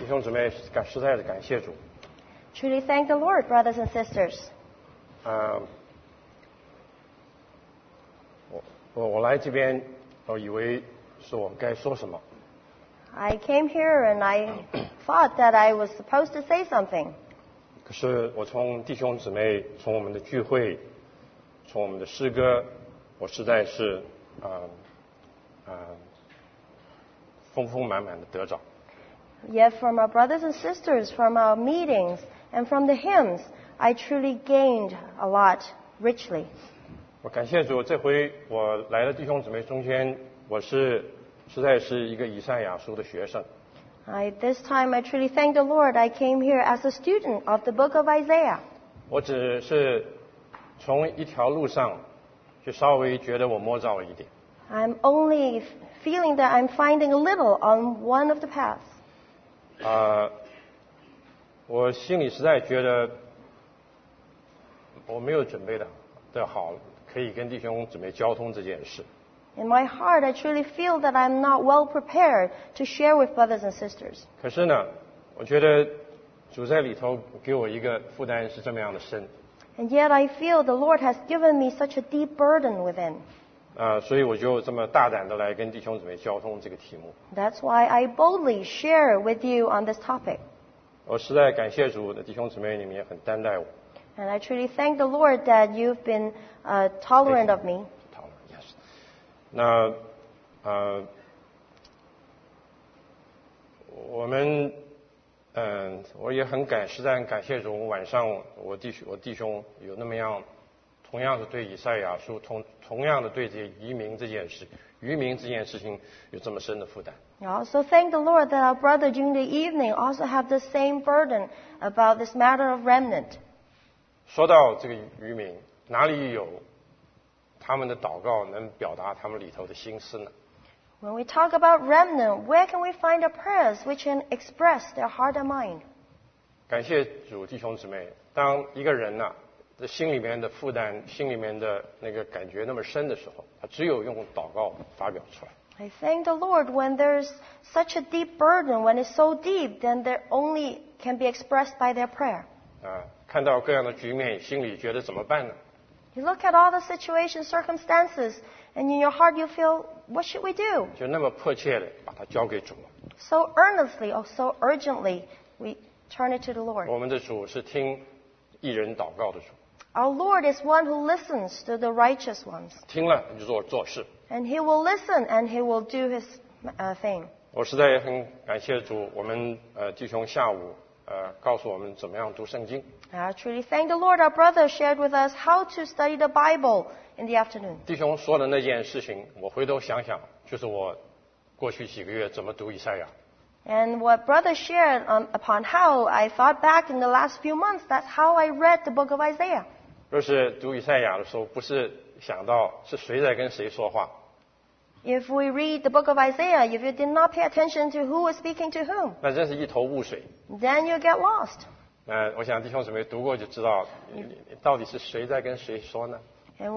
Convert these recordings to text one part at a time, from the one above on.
弟兄姊妹，实在的感谢主。 Truly thank the Lord, brothers and sisters. 我来这边，我以为是我该说什么。 I came here and I thought that I was supposed to say something. 可是我从弟兄姊妹，从我们的聚会，从我们的诗歌，我实在是丰丰满满的得着。 Yet from our brothers and sisters, from our meetings, and from the hymns, I truly gained a lot richly. 我感谢主，这回我来了弟兄姊妹中间，我实在是一个以赛亚书的学生。 This time I truly thank the Lord. I came here as a student of the book of Isaiah. 我只是从一条路上，就稍微觉得我摸着了一点。 I'm only feeling that I'm finding a little on one of the paths. 我心里实在觉得我没有准备的好，可以跟弟兄姊妹交通这件事。 In my heart, I truly feel that I'm not well prepared to share with brothers and sisters. 可是呢，我觉得主在里头给我一个负担是这么样的深。 And yet I feel the Lord has given me such a deep burden within. 所以我就这么大胆的来跟弟兄姊妹交通这个题目。 That's why I boldly share with you on this topic. 我实在感谢主的弟兄姊妹，你们也很担待我。 And I truly thank the Lord that you've been tolerant of me. Yes. 那我也实在很感谢主。晚上我弟兄有那么样，同样是对以赛亚书，同样的对这移民这件事情有这么深的负担。 I also thank the Lord that our brother during the evening also have the same burden about this matter of remnant. 说到这个渔民，哪里有他们的祷告能表达他们里头的心思呢？ When we talk about remnant, where can we find the prayers which can express their heart and mind? 感谢主，弟兄姊妹，当一个人的心里面的负担，心里面的那个感觉那么深的时候，他只有用祷告发表出来。 I thank the Lord when there's such a deep burden, when it's so deep, then there only can be expressed by their prayer. 看到各样的局面，心里觉得怎么办呢？ You look at all the situations, circumstances, and in your heart you feel, what should we do? 就那么迫切的把它交给主了。 So earnestly, or so urgently, we turn it to the Lord. 我们的主是听义人祷告的主。 Our Lord is one who listens to the righteous ones. 听了你就做事。 And He will listen and He will do His thing. 我实在也很感谢主，我们弟兄下午告诉我们怎么样读圣经。 I truly thank the Lord. Our brother shared with us how to study the Bible in the afternoon. 弟兄说的那件事情，我回头想想，就是我过去几个月怎么读以赛亚。 And what brother shared upon how I thought back in the last few months, that's how I read the book of Isaiah. 若是读以赛亚的时候，不是想到是谁在跟谁说话， If we read the book of Isaiah, if you did not pay attention to who is speaking to whom, 那真是一头雾水。 then you get lost. 我想弟兄姊妹读过就知道，到底是谁在跟谁说呢？ And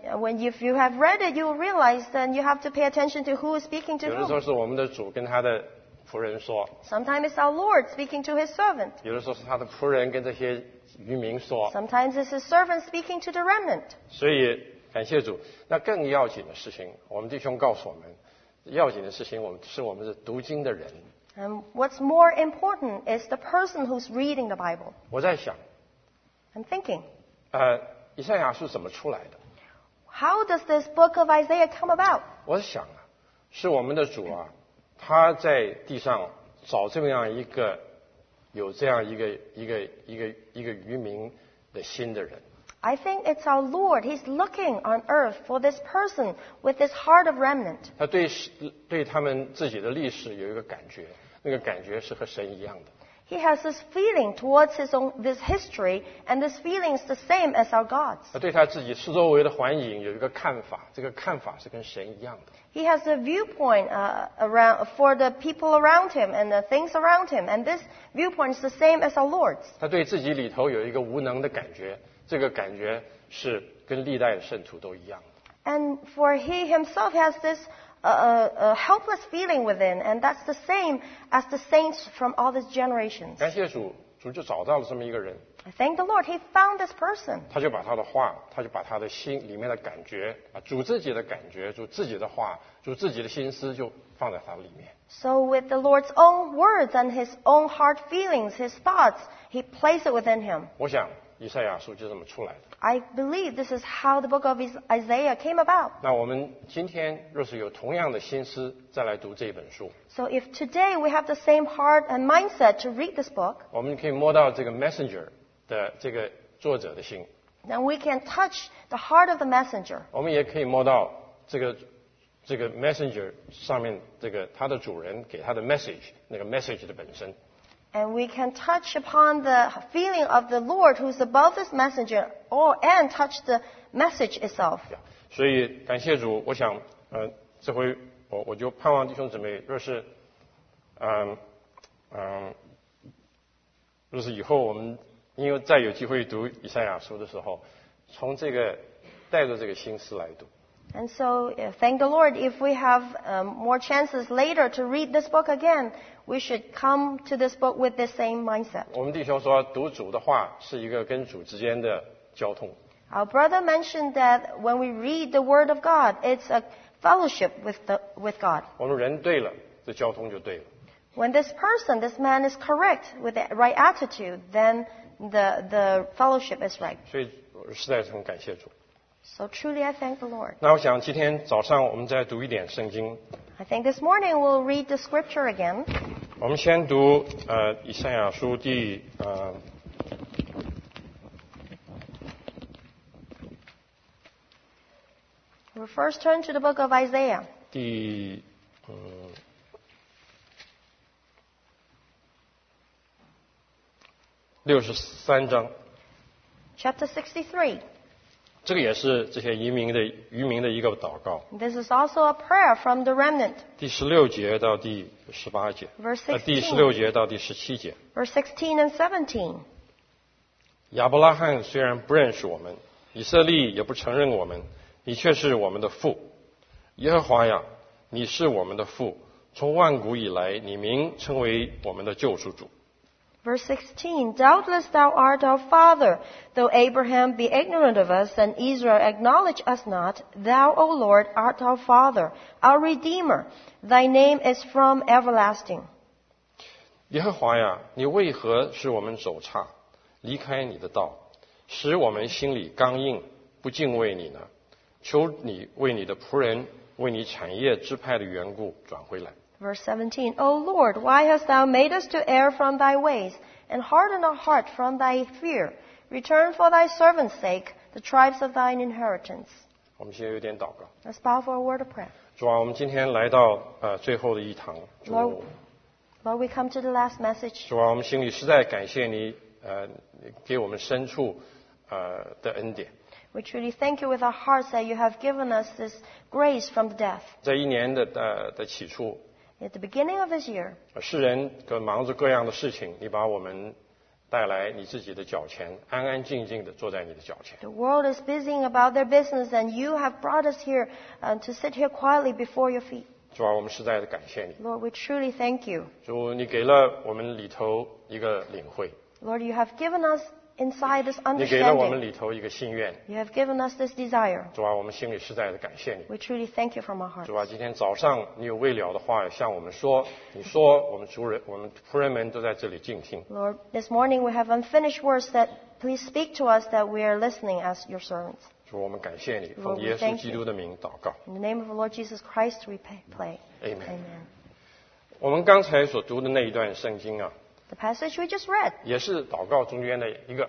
if you have read it, you will realize that you have to pay attention to who is speaking to 有的时候 whom. 是我们的主跟他的仆人说， Sometimes it's our Lord speaking to His servant. 有的时候是他的仆人跟这些渔民说。 Sometimes it's His servant speaking to the remnant. 所以感谢主。那更要紧的事情，我们弟兄告诉我们，要紧的事情，我们是读经的人。 And what's more important is the person who's reading the Bible. 我在想， I'm thinking, 以赛亚是怎么出来的？ how does this book of Isaiah come about? 我想是我们的主他在地上找这样一个有这样一个渔民的心的人。 I think it's our Lord. He's looking on earth for this person with this heart of remnant. 他对他们自己的历史有一个感觉，那个感觉是和神一样的。 He has this feeling towards this history, and this feeling is the same as our God's. 他对他自己四周围的环境有一个看法，这个看法是跟神一样的。 He has a viewpoint for the people around him and the things around him, and this viewpoint is the same as our Lord's. 他对自己里头有一个无能的感觉，这个感觉是跟历代的圣徒都一样的。 And for he himself has this a helpless feeling within, and that's the same as the saints from all these generations. 感谢主，主就找到了这么一个人， I thank the Lord, He found this person. 他就把他的话，他就把他的心里面的感觉啊，主自己的感觉，主自己的话，主自己的心思就放在他里面。 So with the Lord's own words and His own heart feelings, His thoughts, He placed it within Him. 我想以赛亚书就这么出来的。 I believe this is how the book of Isaiah came about. 那我们今天若是有同样的心思再来读这本书， So if today we have the same heart and mindset to read this book, 我们可以摸到这个 messenger 的这个作者的心， then we can touch the heart of the messenger. 我们也可以摸到这个 messenger 上面这个他的主人给他的 message 那个 message 的本身。 And we can touch upon the feeling of the Lord who's above this messenger, and touch the message itself. 所以感谢主，我想，这回我就盼望弟兄姊妹，若是以后我们因为再有机会读以赛亚书的时候，从这个带着这个心思来读。 And so, thank the Lord, if we have more chances later to read this book again, we should come to this book with the same mindset. 我们弟兄说，读主的话是一个跟主之间的交通。 Our brother mentioned that when we read the Word of God, it's a fellowship with God. 我们人对了，这交通就对了。 When this person, this man is correct with the right attitude, then the fellowship is right. 所以我实在是很感谢主。 So truly I thank the Lord. 那我想今天早上我们再读一点圣经。 I think this morning we'll read the scripture again. 我们先读以赛亚书第 We'll first turn to the book of Isaiah. 第63章， Chapter 63. 这个也是这些渔民的一个祷告。 This is also a prayer from the remnant. 第16节到第18节， Verse 16. 第16节到第17节。 Verse 16 and 17. 亚伯拉罕虽然不认识我们，以色列也不承认我们，你却是我们的父。耶和华呀，你是我们的父，从万古以来，你名称为我们的救赎主。 Verse 16. Doubtless thou art our father, though Abraham be ignorant of us and Israel acknowledge us not. Thou, O Lord, art our father, our redeemer. Thy name is from everlasting. 耶和华呀，你为何使我们走岔，离开你的道，使我们心里刚硬，不敬畏你呢？求你为你的仆人，为你产业支派的缘故转回来。 Verse 17. O Lord, why hast thou made us to err from thy ways, and harden our heart from thy fear? Return for thy servant's sake the tribes of thine inheritance. 我们现在有点祷告。 Let's bow for a word of prayer. 主啊，我们今天来到最后的一堂。 Lord, we come to the last message. 主啊，我们心里实在感谢你，给我们深处的恩典。 We truly thank you with our hearts that you have given us this grace from the death. 在一年的起初， At the beginning of this year, 世人忙着各样的事情，你把我们带来你自己的脚前，安安静静的坐在你的脚前。 the world is busying about their business, and you have brought us here to sit here quietly before your feet. 主啊，我们实在的感谢你。 Lord, we truly thank you. 主，你给了我们里头一个领会， Lord, you have given us inside this 你给了我们 understanding. 里头一个心愿。 You have given us this desire. 主啊，我们心里实在的感谢你。 We truly thank you from our hearts. 主啊，今天早上你有未了的话向我们说，你说我们仆人们都在这里静听。 Lord, this morning we have unfinished words that please speak to us that we are listening as your servants. 主，我们感谢你， Lord, 奉 we 耶 thank 稣基督的名祷告。 In the name of the Lord Jesus Christ, we pray. Amen. Amen. 我们刚才所读的那一段圣经啊， The passage we just read 也是祷告中间的一个。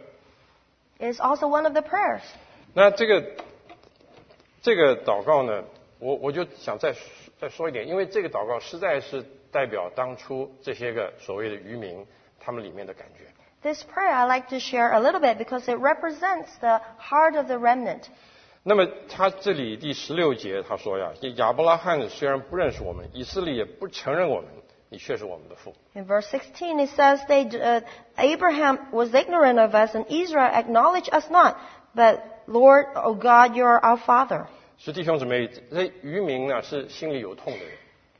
is also one of the prayers. 那这个祷告呢，我就想再说一点，因为这个祷告实在是代表当初这些个所谓的渔民他们里面的感觉。 This prayer I like to share a little bit because it represents the heart of the remnant. 那么他这里第16节他说呀，亚伯拉罕虽然不认识我们，以色列也不承认我们，你却是我们的父。 In verse 16 it says, Abraham was ignorant of us and Israel acknowledged us not. But Lord, O God, you are our Father. 是弟兄姊妹，这渔民呢是心里有痛的人。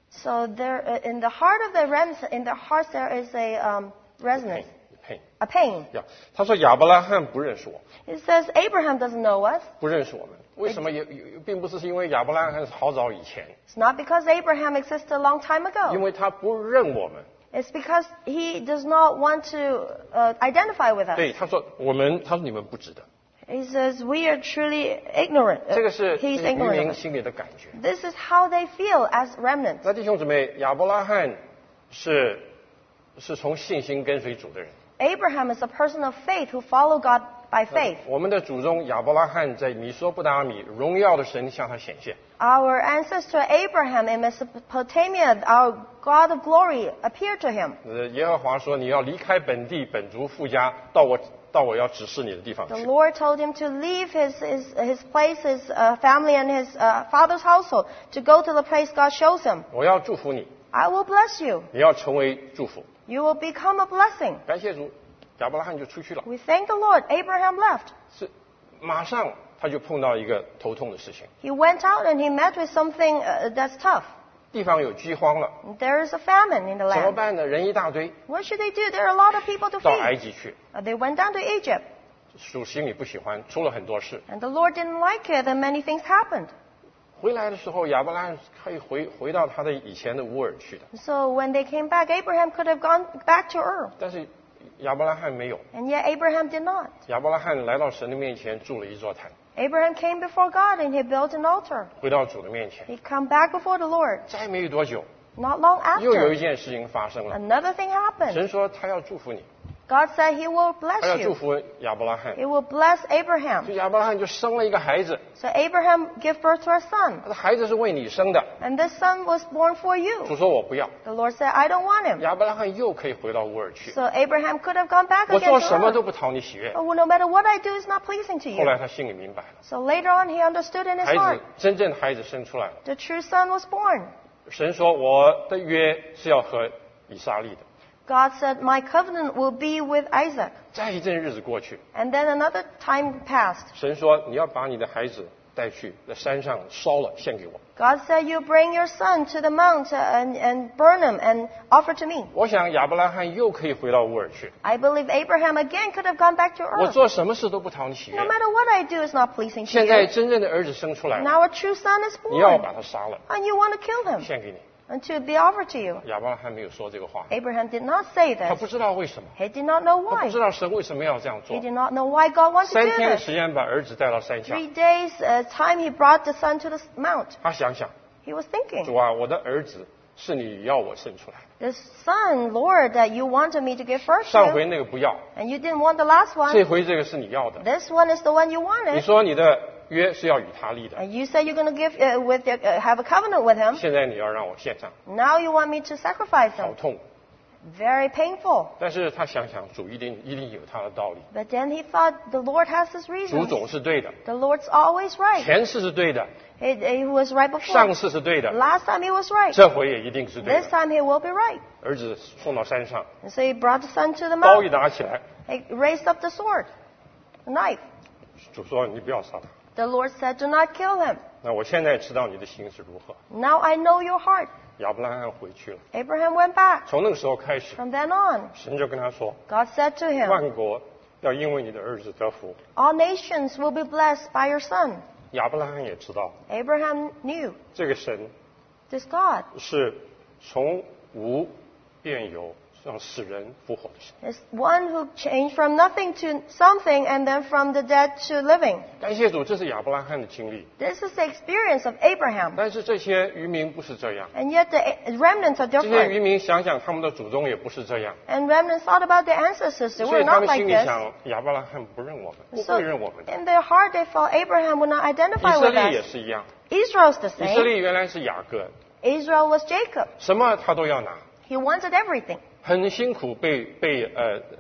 So there, in the heart of the remnants, in their hearts there is a resonance, a pain. 他说亚伯拉罕不认识我。 It says Abraham doesn't know us. 不认识我们，为什么也并不是因为亚伯拉罕是好早以前。 It's not because Abraham existed a long time 因 ago. 为他不认我们。 It's because he does not want to identify with us. 对，他说你们不值得。 He says we are truly ignorant. 这个是 He's 渔 ignorant 民 of us. 心里的感觉。 This is how they feel as remnants. 那弟兄姊妹，亚伯拉罕是从信心跟随主的人。 Abraham is a person of faith who follow God by faith. 我们的祖宗亚伯拉罕在米索不达米，荣耀的神向他显现。 Our ancestor Abraham in Mesopotamia, our God of glory, appeared to him. 耶和华说：“你要离开本地本族父家，到我要指示你的地方 The 去。” Lord told him to leave his place, his family, and his father's household to go to the place God shows him. 我要祝福你， I will bless you. 你要成为祝福。 You will become a blessing. 感谢主，亚伯拉罕就出去了。 We thank the Lord. Abraham left. 是马上他就碰到一个头痛的事情， He went out and he met with something that's tough. 地方有饥荒了， There is a famine in the 怎么 land. 办呢？人一大堆， What should they do? There are a lot of people to 到埃 feed. 及去。 They went down to Egypt. 主心里不喜欢，出了很多事。 And the Lord didn't like it, and many things happened. 回来的时候，亚伯拉罕可以回到他的以前的乌尔去的， So when they came back, Abraham could have gone back to Ur. 但是亚伯拉罕没有。 And yet Abraham did not. 亚伯拉罕来到神的面前，筑了一座坛， Abraham came before God and he built an altar. 回到主的面前。 He come back before the Lord. 再没有多久， Not long 又有一 after, 件事情发生了。 another thing happened. 神说他要祝福你， God said he will 他要 bless 祝 you. 福亚伯拉罕。 He will bless Abraham. 所以亚伯拉罕就生了一个孩子， So Abraham gave birth to a son. 他的孩子是为你生的。 And this son was born for 主 you. 说我不要， The Lord said, I don't want him. 亚伯拉罕又可以回到乌尔去。 So Abraham could have gone back 我 again 做 to 什么都 Ur. 不讨你喜悦。 But no matter what I do, it's not pleasing to 后来 you. 他心里明白了， So later on, he understood in his 孩 heart. 子真正的孩子生出来了。 The true son was born. 神说我的约是要和以撒立的。 God said, my covenant will be with Isaac. 再一阵日子过去， And then another time passed. 神说你要把你的孩子带去在山上烧了献给我。 God said, you bring your son to the mount and burn him and offer to me. 我想亚伯拉罕又可以回到乌尔去。 I believe Abraham again could have gone back to 我 Ur. 做什么事都不讨你喜 No 悦。 matter what I do is not pleasing to 现在 you. 真正的儿子生出来了， Now a true son is 你要 born. 把他杀了， And you want to kill him 献给你。 and to be offered to you. 亚伯拉罕没有说这个话， Abraham did not say 他 this. 不知道为什么， He did not know 他 why. 不知道神为什么要这样做 He。did not know why God wanted to 3 do 天的 this. 时间把儿子带到山下， 3 days time he brought the son to the mount. 他想想， He was 主 thinking, 啊，我的儿子是你要我生出来， the son, Lord, that you wanted me to give birth 上回 to, 那个不要， and you didn't want the last 这 one. 回这个是你要的。 This one is the one you 你 wanted. 说你的约是要与他立的， And you said you're going to give have a covenant with him. 现在你要让我献上， Now you want me to sacrifice 好 him. 痛。 Very painful. 但是他想想，主一定有他的道理， But then he thought the Lord has his 主 reasons. 总是对的， The Lord's always right. 前世是对的， He was right 上 before. 世是对的， Last time he was right. 这回也一定是对 This 的。 time he will be right. 儿子送到山上， And so he brought the son to the 刀一 mount. 拿起来， He raised up the sword, the knife. 主说你不要杀他。 The Lord said, do not kill him. 那我现在知道你的心是如何。 Now I know your heart. 亚伯拉罕回去了， Abraham went back. 从那个时候开始， From then on, 神就跟他说， God said to him, 万国要因为你的儿子得福。 all nations will be blessed by your son. 亚伯拉罕也知道， Abraham knew 这个神 this God 是从无变有，让死人复活的神。 is one who changed from nothing to something and then from the dead to living. 感谢主，这是亚伯拉罕的经历。 This is the experience of Abraham. 但是这些渔民不是这样， And yet the remnants are 这些 different. 渔民想想他们的祖宗也不是这样， And remnants thought about their ancestors. They 所 were 以他 not 们 like 心里 this. 想，亚伯拉罕不认我们，不 So 会认我们的。 in their heart they felt Abraham would not 以 identify 色 with 列也 us. 是一样， Israel's the 以色 same. 列原来是雅各， Israel was Jacob. 什么他都要拿， He wanted everything. 很辛苦被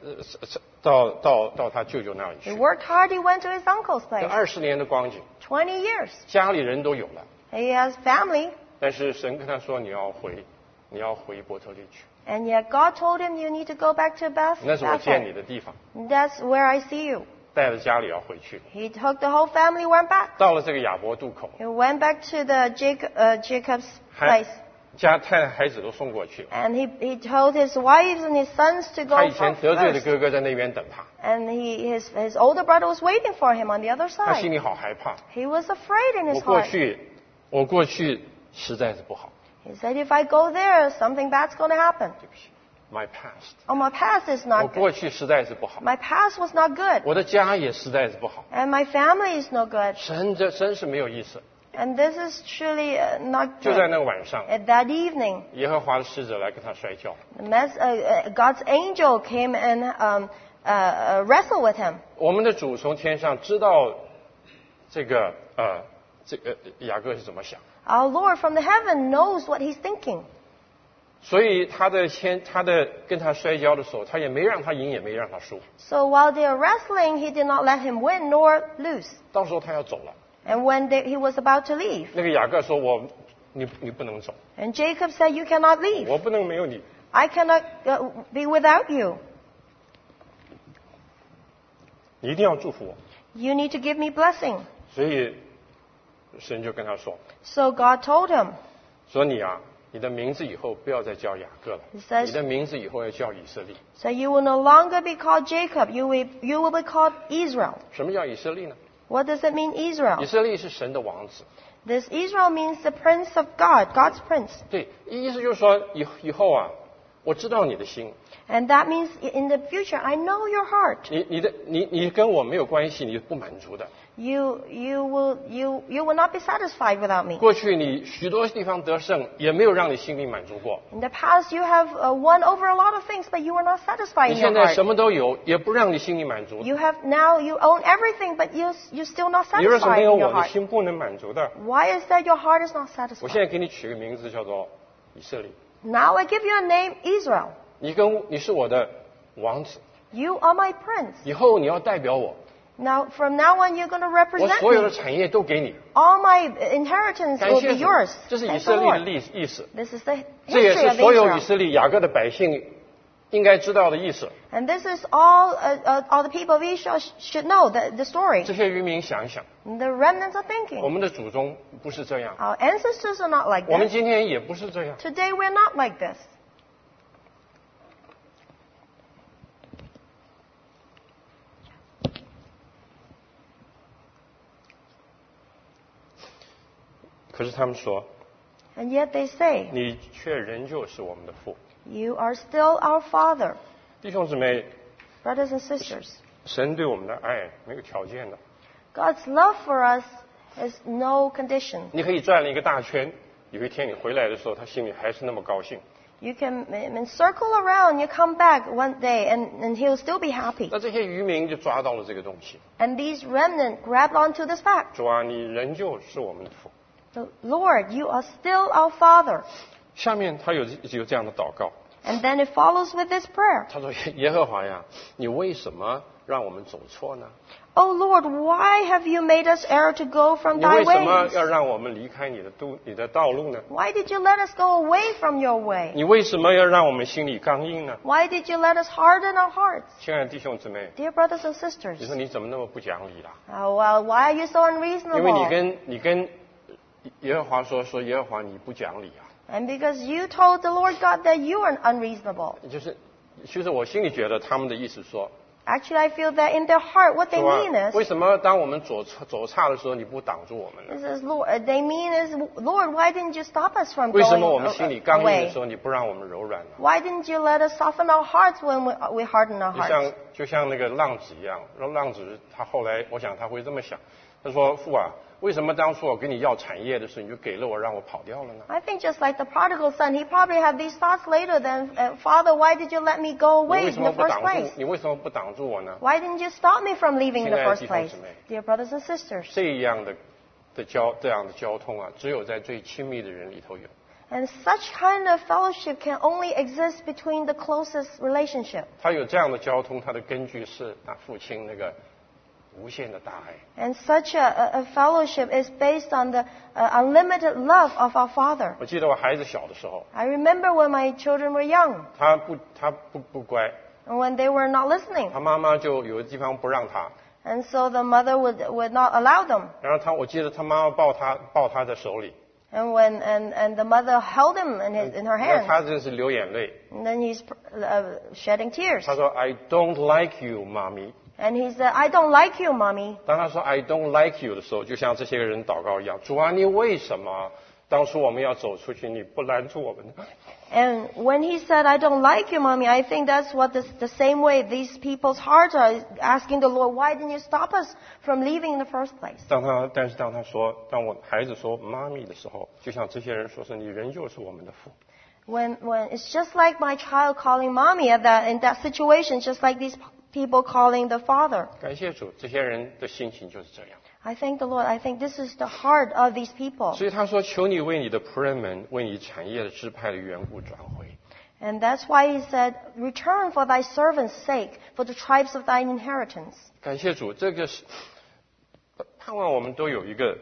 到他舅舅那里 He 去。 worked hard. He went to his uncle's 这 place. 20年的光景， 20 years. 家里人都有了， He has family. 但是神跟他说你要回伯特利去， And yet God told him, you need to go back to 那是我见你 Bethel. 的地方。 That's where I see you. 带着家里要回去。 He took the whole family, went back. 到了这个雅伯渡口， He went back to the Jacob's 还 place. 家太太孩子都送过去。 And he told his wives and his sons to 他 go 以前得罪的 first. 哥哥在那边等他， And his older brother was waiting for him on the other 他心 side. 里好害怕。 He was afraid in 我 his 过 heart. 去实在是不好， He said, if I go there, something bad's going to happen. 对不起 ，my past， Oh, my past is 我 not 过 good. 去实在是不好， My past was not good. 我的家也实在是不好。 And my family is no good. 神这真是没有意思。 And this is truly not 就在 good. 那个晚上， At that evening, 耶和华的使者来跟他摔跤。 God's angel came and wrestled with him. 我们的主从天上知道这个雅各是怎么想， Our Lord from the heaven knows what he's thinking. 所以他跟他摔跤的时候，他也没让他赢，也没让他输。 So while they are wrestling, he did not let him win nor lose. 到时候他要走了， And when he was about to leave, 那个雅各说：“你不能走， and Jacob said, you cannot leave. 我不能没有你。 I cannot be without you. 你一定要祝福我。 You need to give me blessing. ” 所以神就跟他说 So God told him, 说你的名字以后不要再叫雅各了， He says- 你的名字以后要叫以色列。 so you will no longer be called Jacob. You will be called Israel. 什么叫以色列呢？ What does it mean, 以 Israel? 色列是神的王子。 This Israel means the prince of God, God's prince. 对，意思就是说以后啊，我知道你的心， And that means in the future, I know your heart. 你跟我没有关系，你不满足的。 You will not be satisfied without me. 过去你许多地方得胜，也没有让你心里满足过。 In the past, you have won over a lot of things, but you are not satisfied 你 in 现 your 在什 heart. 么都有，也不让你心里满足。 You own everything, but you're still not 你为什么 satisfied 没有 in your 我，你 heart. 心不能满足的？ Why is that your heart is not 我现 satisfied? 在给你取个名字，叫做以色列。 Now I give you a name, Israel. 你是我的王子， You are my prince. 以后你要代表我， Now, from now on, you're going to 我 represent 所有的 me. 产业都给你。 All my inheritance 感 will 谢 be 主 yours. 这是以 Thank 色 the 列的 Lord. 意思， This is the 这也 history 是 of 所有以 Israel. 色列雅各的百姓应该知道的意思。 And this is all the people of Israel should know the story. 这些渔民想一想， And the remnants are 我 thinking. 们的祖宗不是这样， Our ancestors are not like 我们 this. 今天也不是这样。 Today, we're not like this. 可是他们说， And yet they say, 你却仍旧是我们的父。 you are still our father. 弟兄姊妹， Brothers and sisters, 神对我们的爱没有条件的。 God's love for us has no condition. 你可以转了一个大圈，有一天你回来的时候，他心里还是那么高兴。 You can circle around, you come back one day, and he'll still be happy. 那这些渔民就抓到了这个东西。 And these remnants grabbed onto this fact. 主啊，你仍旧是我们的父。 So, Lord, you are still our father. 下面他有这样的祷告， And then it follows with this prayer. 他说：“耶和华呀，你为什么让我们走错呢？ Oh Lord, why have you made us err to go from 你 thy 为什么 ways? 要让我们离开你的道路呢？ Why did you let us go away from your way? 你为什么要让我们心里刚硬呢？” Why did you let us harden our hearts? 亲爱的弟兄姊妹， Dear brothers and 你 sisters, 说你怎么那么不讲理啦？ oh, well, why are you so 因为 unreasonable? 你跟耶和华说耶和华你不讲理啊， And because you told the Lord God that you are unreasonable. 就是我心里觉得他们的意思说， Actually, I feel that in their heart, what they 主啊 mean， 为 is, 什么当我们走岔的时候你不挡住我们呢？ this is Lord, they mean is, Lord, why didn't you stop us from 为什 going 么我们心里刚硬的 away? 时候你不让我们柔软呢？ Why didn't you let us soften our hearts when we harden our 就 hearts? 像那个浪子一样，浪子他后来我想他会这么想，他说父啊，为什么当初我跟你要产业的时候你就给了我让我跑掉了呢？ I think just like the prodigal son, he probably had these thoughts later then, Father, why did you let me go 你 away 为什 in 么 the 不 first 挡住 place？ 你为什么不挡住我呢？ Why didn't you stop me from leaving in the 亲爱的 first 弟兄 place? 姊妹， Dear brothers and sisters, 这样的交通啊，只有在最亲密的人里头有。 and such kind of fellowship can only exist between the closest relationship. 他有这样的交通，他的根据是父亲那个无限的大爱。 And such a fellowship is based on the unlimited love of our Father. 我记得我孩子小的时候， I remember when my children were young, 他不乖， and when they were not listening, 他妈妈就有的地方不让他， And so the mother would not allow them. 然后我记得他妈妈抱他在手里， And and the mother held him in her 因为 hand. 他真是流眼泪。 And then he's shedding tears. 他说 I don't like you, 妈咪。 And he said, I don't like you, mommy. 当他说 I don't like you 的时候，就像这些个人祷告一样，主啊，你为什么当初我们要走出去，你不拦住我们呢？ And when he said, I don't like you, mommy, I think that's what the same way these people's hearts are asking the Lord, why didn't you stop us from leaving in the first place? 但是当我孩子说妈咪的时候，就像这些人说是你仍旧是我们的父。 When it's just like my child calling mommy in that situation, just like these people calling the father. 感谢主，这些人的心情就是这样。 I thank the Lord. I think this is the heart of these people. 所以他说：“求你为你的仆人们，为你产业的支派的缘故转回。” And that's why he said, return for thy servants' sake, for the tribes of thine inheritance. 感谢主，这个是盼望我们都有一个，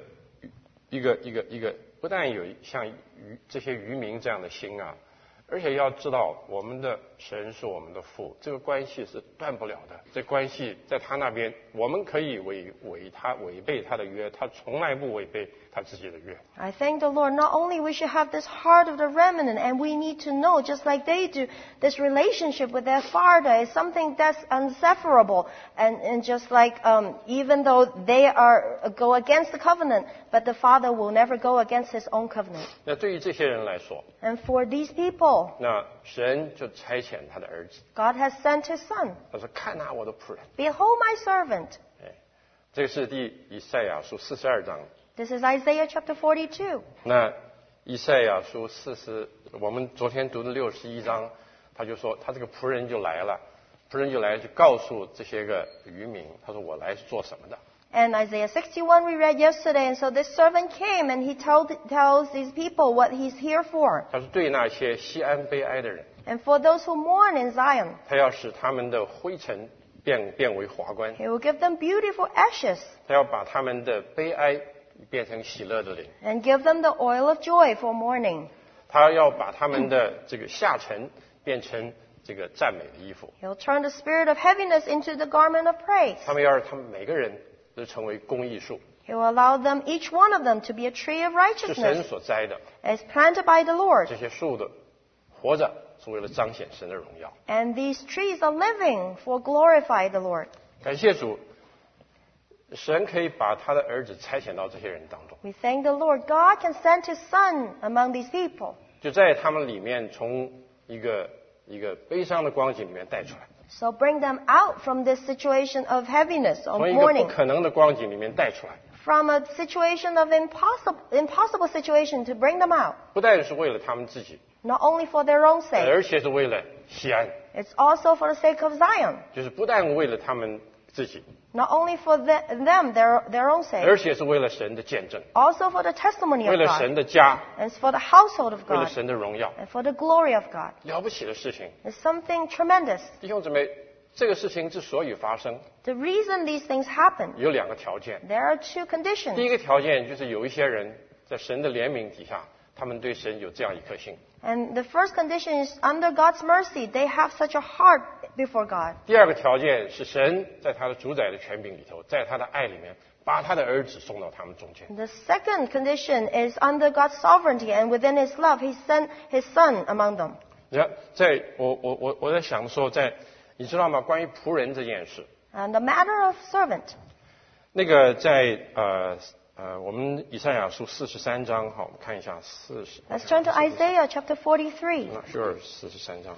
不但有像这些渔民这样的心啊，而且要知道我们的神是我们的父，这个关系是断不了的。这关系在他那边，我们可以违背他的约，他从来不违背他自己的约。 I thank the Lord. Not only we should have this heart of the remnant, and we need to know, just like they do, this relationship with their Father is something that's inseparable. And just like even though they go against the covenant, but the Father will never go against His own covenant. 那对于这些人来说， And for these people, 那神就差遣他的儿子， God has sent His Son. 他说：“看啊，我的仆人。” Behold my servant. 这个是以赛亚书42章。 This is Isaiah chapter 42. 那以赛亚书我们昨天读的61章，他就说他这个仆人就来了，就告诉这些个渔民，他说我来是做什么的。 And Isaiah 61 we read yesterday, and so this servant came and he tells these people what he's here for. 他说对那些西安悲哀的人， And for those who mourn in Zion, 他要使他们的灰尘变为华冠， he will give them beautiful ashes 他要把他们的悲哀变成喜乐的灵， and give them the oil of joy for mourning. 他要把他们的这个下沉变成这个赞美的衣服， He'll turn the spirit of heaviness into the garment of praise. 他们要让他们每个人都成为公义树， He will allow them, each one of them, to be a tree of 是神 righteousness 所栽的。 as planted by the Lord. 这些树的活着是为了彰显神的荣耀。 And these trees are living for glorify the Lord. 感谢主，神可以把他的儿子差遣到这些人当中， We thank the Lord. God can send His Son among these people. 就在他们里面从一个悲伤的光景里面带出来， So bring them out from this situation of heaviness, of 从一个不 mourning, 可能的光景里面带出来， from a situation of impossible situation to bring them out. 不但是为了他们自己， Not only for their own sake, 而且是为了西安， it's also for the sake of Zion. 就是不但为了他们自己， Not only for them, their own sake, 而且是为了神的见证， also for the testimony 为 of 了神 God, 的家， and it's for the household of 为了 God, 神的荣耀， and for the glory of God. 了不起的事情。 It's something tremendous. 弟兄姊妹，这个事情之所以发生， The reason these things happen, 有两个条件。 there are two 第 conditions. 一个条件就是有一些人在神的怜悯底下，他们对神有这样一颗心。 And the first condition is under God's mercy, they have such a heart before God. 第二个条件是神在他的主宰的权柄里头，在他的爱里面，把他的儿子送到他们中间。 The second condition is under God's sovereignty, and within His love, He sent His Son among them. 你看，我在想的时候，你知道吗？关于仆人这件事， And the matter of servant. 那个在我们以赛亚书43章，好，我们看一下40。 Let's turn to Isaiah chapter 43. Not sure 43章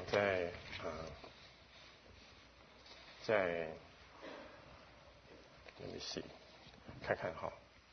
在 Let me see， 看看哈。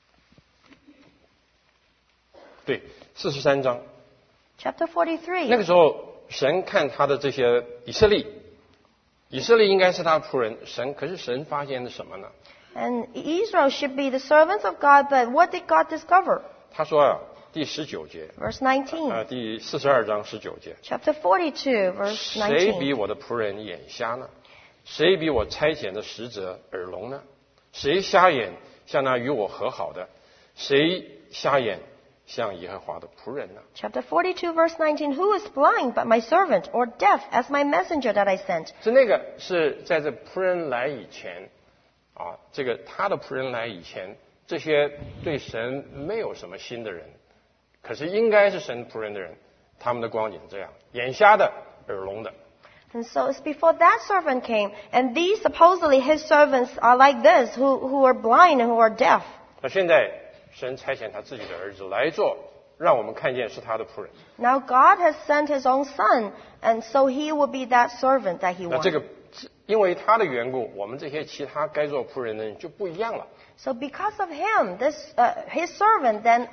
对，43章。 Chapter 43. 那个时候，神看他的这些以色列应该是他的仆人，可是神发现了什么呢？ And Israel should be the servants of God, but what did God discover? 他说啊，第19节， Verse 19. 第42章19节， Chapter 42, verse 谁比 19. 我的仆人眼瞎呢？谁比我差遣的使者耳聋呢？谁瞎眼像那与我和好的？谁瞎眼像耶和华的仆人呢？ Chapter 42, verse 19. Who is blind but my servant, or deaf as my messenger that I sent? 是那个是在这仆人来以前， 这个他的仆人来以前，这些对神没有什么心的人，可是应该是神仆人的人，他们的光景是这样：眼瞎的、耳聋的。 And so it's before that servant came, and these supposedly his servants are like this, who are blind and who are deaf. 那现在神差遣他自己的儿子来做，让我们看见是他的仆人。 Now God has sent his own son, and so he will be that servant that he 那这 wanted. 个因为他的缘故，我们这些其他该做仆人的人就不一样了。 So because of him, his servant, then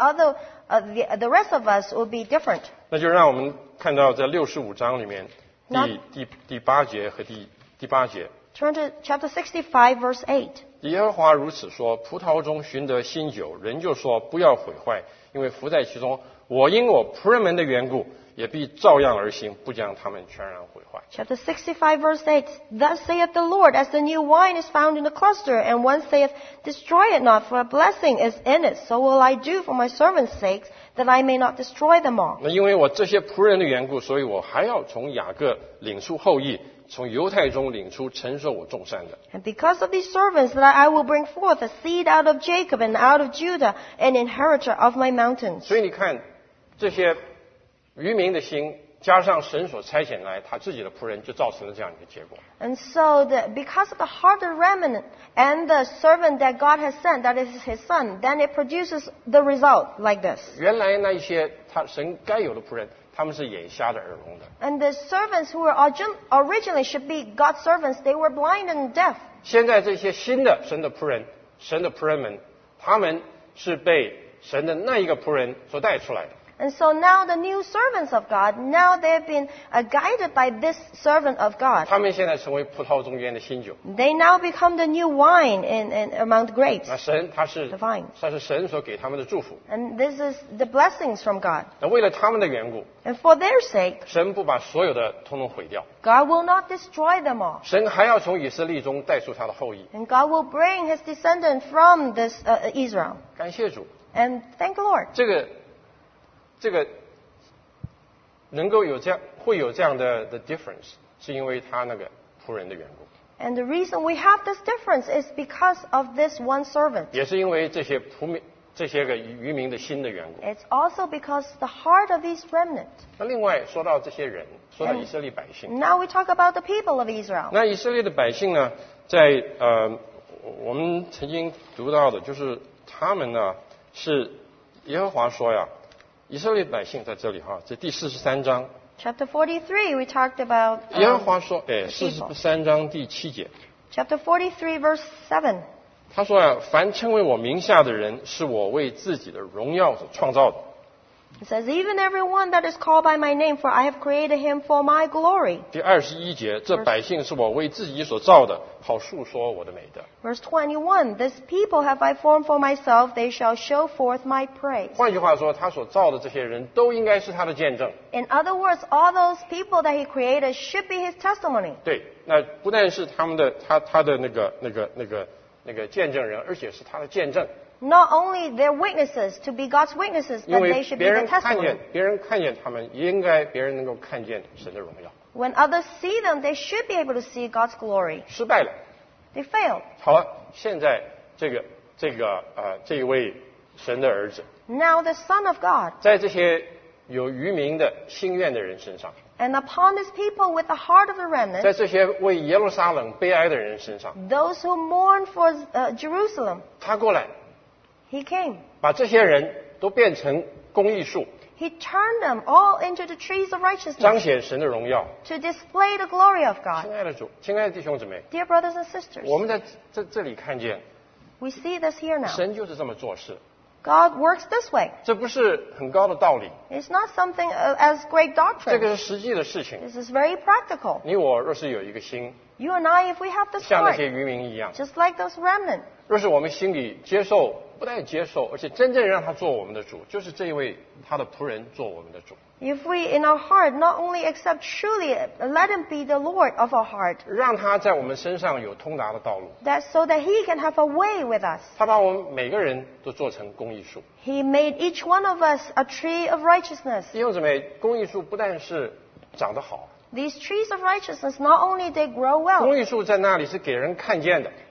the rest of us will be different. 那就让我们看到在65章里面第8节和第8节。 Turn to chapter 65, verse 8. 耶和华如此说：葡萄中寻得新酒，人就说不要毁坏，因为伏在其中。我因我仆人们的缘故，也必照样而行，不将他们全然毁坏。 Chapter 65, verse 8. Thus saith the Lord, as the new wine is found in the cluster, and one saith, Destroy it not, for a blessing is in it. So will I do for my servants' sakes, that I may not destroy them all. 那因为我这些仆人的缘故，所以我还要从雅各领出后裔，从犹太中领出承受我众善的。 And because of these servants, that I will bring forth a seed out of Jacob and out of Judah, an inheritor of my mountains. 所以你看，这些渔民的心，加上神所差遣来他自己的仆人，就造成了这样一个结果。 And so, because of the heart of the remnant and the servant that God has sent, that is his son, then it produces the result like this. 原来那一些神该有的仆人，他们是眼瞎的、耳聋的。 And the servants who were originally should be God's servants, they were blind and deaf. 现在这些新的神的仆人们，他们是被神的那一个仆人所带出来的。 And so now the new servants of God, now they've been guided by this servant of God. 他们现在成为葡萄中间的新酒。 They now become the new wine among the grapes. 那神他是 The vine. 神所给他们的祝福。 And this is the blessings from God. 那为了他们的缘故， And for their sake, 神不把所有的通通毁掉， God will not destroy them all. 神还要从以色列中带出他的后裔。 And God will bring his descendant from this Israel. 感谢主， And thank the Lord. 这个能够会有这样的 difference， 是因为他那个仆人的缘故， And the reason we have this difference is because of this one servant. 也是因为这些个渔民的心的缘故。 It's also because the heart of these remnant. 那另外说到这些人，说到以色列百姓， Now we talk about the people of Israel. 那以色列的百姓呢，在我们曾经读到的，就是他们呢是耶和华说呀，以色列百姓在这里这第43章。 Chapter 43, we talked about 耶和华说，43章第7节。 Chapter 43, verse 7. 他说呀，凡称为我名下的人，是我为自己的荣耀所创造的。 It says, Even everyone that is called by my name, for I have created him for my glory. 第21节，这百姓是我为自己所造的，好述说我的美德。 Verse 21, This people have I formed for myself, they shall show forth my praise. 换句话说，他所造的这些人都应该是他的见证。 In other words, all those people that he created should be his testimony. 对，那不但是他们的他的那个见证人，而且是他的见证。 Not only their witnesses, to be God's witnesses, 因 but 为 they should 别 be 人 the 看 testimony. 别人看见他们，别人能够看见神的荣耀。 When others see them, they should be able to see God's glory. 失败了， They failed. 好了，现在这一位神的儿子， Now the Son of God, 在这些有渔民的心愿的人身上， and upon these people with the heart of the 在 remnant, 这些为耶路撒冷悲哀的人身上， those who mourn for Jerusalem, 他过来 he came. 把这些人都变成公义树， He turned them all into the trees of 彰 righteousness 显神的荣耀。 to display the glory of God. 亲爱的主，亲爱的弟兄姊妹， Dear brothers and sisters, 我们在这里看见， we see this here now. 神就是这么做事， God works this way. 这不是很高的道理， It's not something as great 这 doctrine. 个是实际的事情。 This is very practical. 你我若是有一个心， You and I, if we have this 像那 heart, 些渔民一样， just like those remnant, 若是我们心里接受，不但接受，而且真正让他做我们的主，就是这一位他的仆人做我们的主， if we in our heart not only accept truly, let him be the Lord of our heart, 让他在我们身上有通达的道路。 so that he can have a way with us. 他把我们每个人都做成公益树。 He made each one of us a tree of righteousness. 弟兄姊妹，公益树不但是长得好， These trees of righteousness, not only they grow well, 公益树在那里是给人看见的，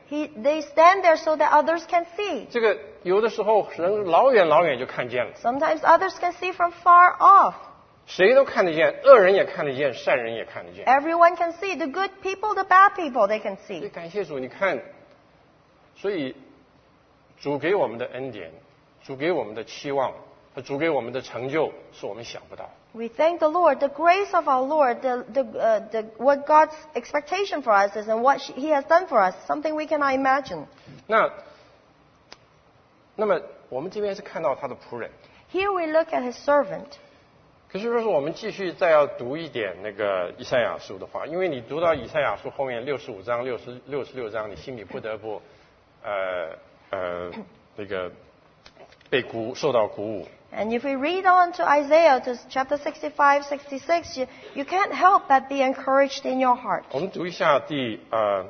They stand there so that others can see. 这个有的时候人老远老远就看见了， Sometimes others can see from far off. 谁都看得见，恶人也看得见，善人也看得见。 Everyone can see. The good people, the bad people, they can 所以 see. 感谢主，你看，所以主给我们的恩典，主给我们的期望和主给我们的成就，是我们想不到。 We thank the Lord, the grace of our Lord, what God's expectation for us is and what He has done for us, something we cannot imagine. 那么我们这边是看到他的仆人， Here we look at His servant. 可是如果我们继续再要读一点那个以赛亚书的话，因为你读到以赛亚书后面65章、66章，你心里不得不那个受到鼓舞。 And if we read on to Isaiah, to chapter 65, 66, you can't help but be encouraged in your heart. 我们读一下第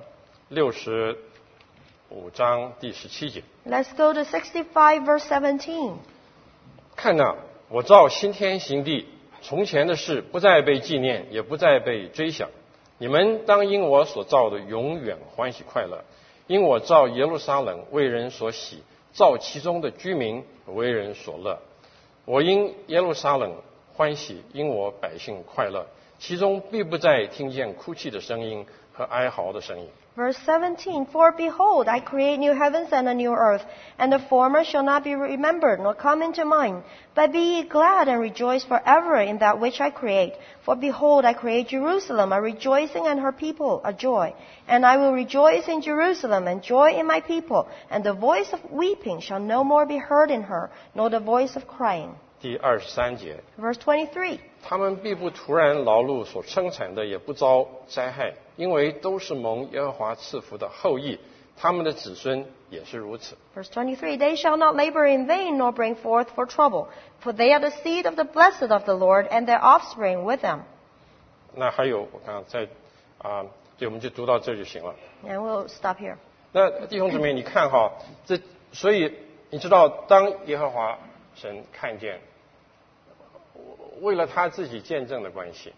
65章第17节。 Let's go to 65, verse 17. 看哪，我造新天新地，从前的事不再被纪念，也不再被追想。你们当因我所造的永远欢喜快乐，因我造耶路撒冷为人所喜，造其中的居民为人所乐。我因耶路撒冷欢喜，因我百姓快乐，其中必不再听见哭泣的声音和哀嚎的声音。 Verse 17, For behold, I create new heavens and a new earth, and the former shall not be remembered, nor come into mind. But be ye glad and rejoice forever in that which I create. For behold, I create Jerusalem, a rejoicing, and her people a joy. And I will rejoice in Jerusalem, and joy in my people. And the voice of weeping shall no more be heard in her, nor the voice of crying. 第23节， Verse 23, 他们必不突然劳碌，所生产的也不遭灾害，因为都是蒙耶和华赐福的后裔，他们的子孙也是如此。 Verse 23, They shall not labor in vain, nor bring forth for trouble. For they are the seed of the blessed of the Lord, and their offspring with them. 那还有，我看看在对，我们就读到这就行了。 And we'll stop here. 那弟兄姊妹，你看哈，所以你知道，当耶和华神看见，为了他自己见证的关系，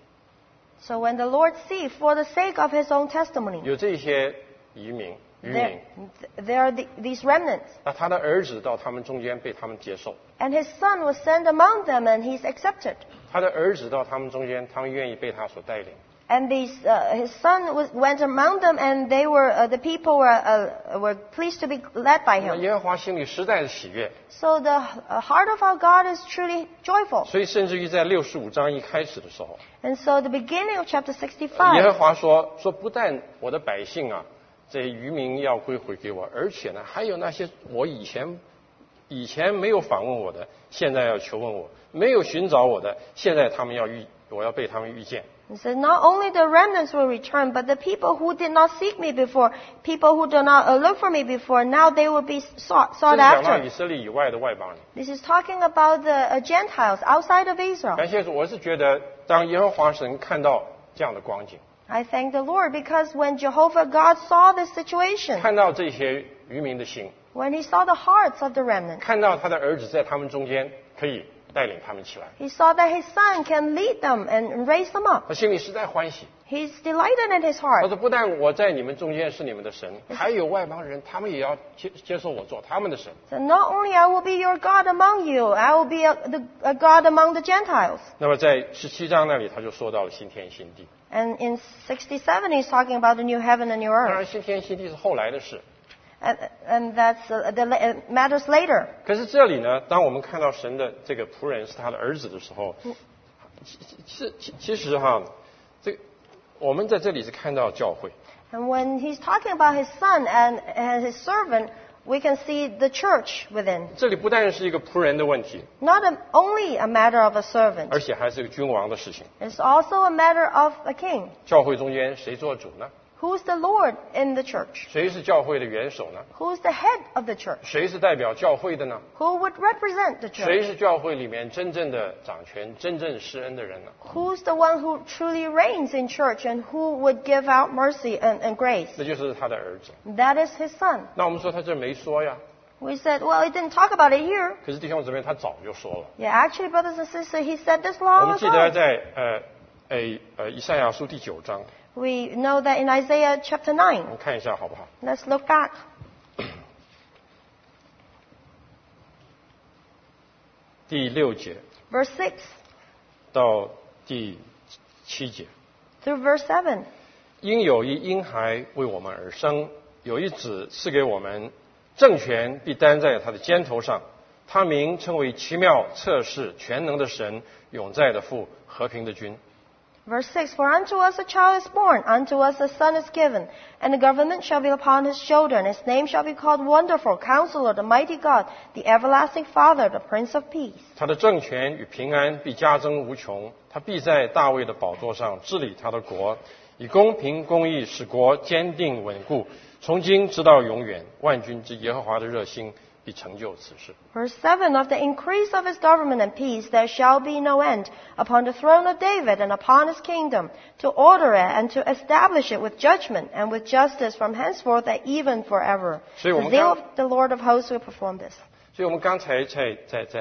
So when the Lord sees, for the sake of His own testimony, 有这些渔民， there are these remnants. 那他的儿子到他们中间被他们接受， And His Son was sent among them, and He's accepted. 他的儿子到他们中间，他们愿意被他所带领。 And His Son went among them, and they were the people were pleased to be led by 那 Him. 耶和华心里实在的喜悦， So the heart of our God is truly joyful. 所以甚至于在65章一开始的时候， And so the beginning of chapter 耶和 65, 华说不但我的百姓啊，这些渔民要归回给我，而且呢，还有那些我以前没有访问我的，现在要求问我；没有寻找我的，现在我要被他们遇见。 He said, not only the remnants will return, but the people who did not seek me before, people who do not look for me before, now they will be 这 sought 是讲到 after. 以色列以外的外邦人。 This is talking about the Gentiles outside of Israel. 感谢主，我是觉得当耶和华神看到这样的光景， I thank the Lord because when Jehovah God saw this situation, 看到这些渔民的心， when He saw the hearts of the remnants, 看到他的儿子在他们中间可以带领他们起来， He saw that His Son can lead them and raise them up. 他心里实在欢喜。 He's delighted in His 他 heart. 说：“不但我在你们中间是你们的神，还有外邦人，他们也要接受我做他们的神。 So not only I will be your God among you, I will be a God among the Gentiles. ” 那么在17章那里，他就说到了新天新地。 And in 67, He's talking about the new heaven and new 当 earth. 然，新天新地是后来的事。 And that's matters later. 可是这里呢，当我们看到神的这个仆人是他的儿子的时候，其实哈，我们在这里是看到教会。 And when He's talking about His Son and His servant, we can see the church within. 这里不但是一个仆人的问题， Not only a matter of a servant, 而且还是一个君王的事情。 it's also a matter of a king. 教会中间谁做主呢？ Who's the Lord in the church? 谁是教会的元首呢？ Who's the head of the church? 谁是代表教会的呢？ Who would represent the 谁 church? 是教会里面真正的掌权、真正施恩的人呢？ Who's the one who truly reigns in church and who would give out mercy and grace? 那就是他的儿子。 That is His Son. 那我们说他这没说呀， We said, well, He didn't talk about it here. 可是弟兄姊妹他早就说了。 Yeah, actually, brothers and sisters, He said this 我 long 们记得 ago. 在以赛亚书第9章， We know that in Isaiah chapter 9. 我们看一下好不好？ Let's look back. 第6节 Verse 6 到第7节。 through verse 7. 因有一婴孩为我们而生，有一子赐给我们，政权必担在他的肩头上。他名称为奇妙、策士、全能的神，永在的父，和平的君。 Verse 6, For unto us a child is born, unto us a son is given, and the government shall be upon his shoulder, and his name shall be called Wonderful, Counselor, the Mighty God, the Everlasting Father, the Prince of Peace. 他的政权与平安必加增无穷，他必在大卫的宝座上治理他的国，以公平公义使国坚定稳固，从今直到永远。万军之耶和华的热心必成就此事。 Verse 7, Of the increase of his government and peace there shall be no end, upon the throne of David and upon his kingdom, to order it and to establish it with judgment and with justice from henceforth and even forever. 所以我 The 们 zeal 刚 of the Lord of hosts will perform this. 所以我们刚才在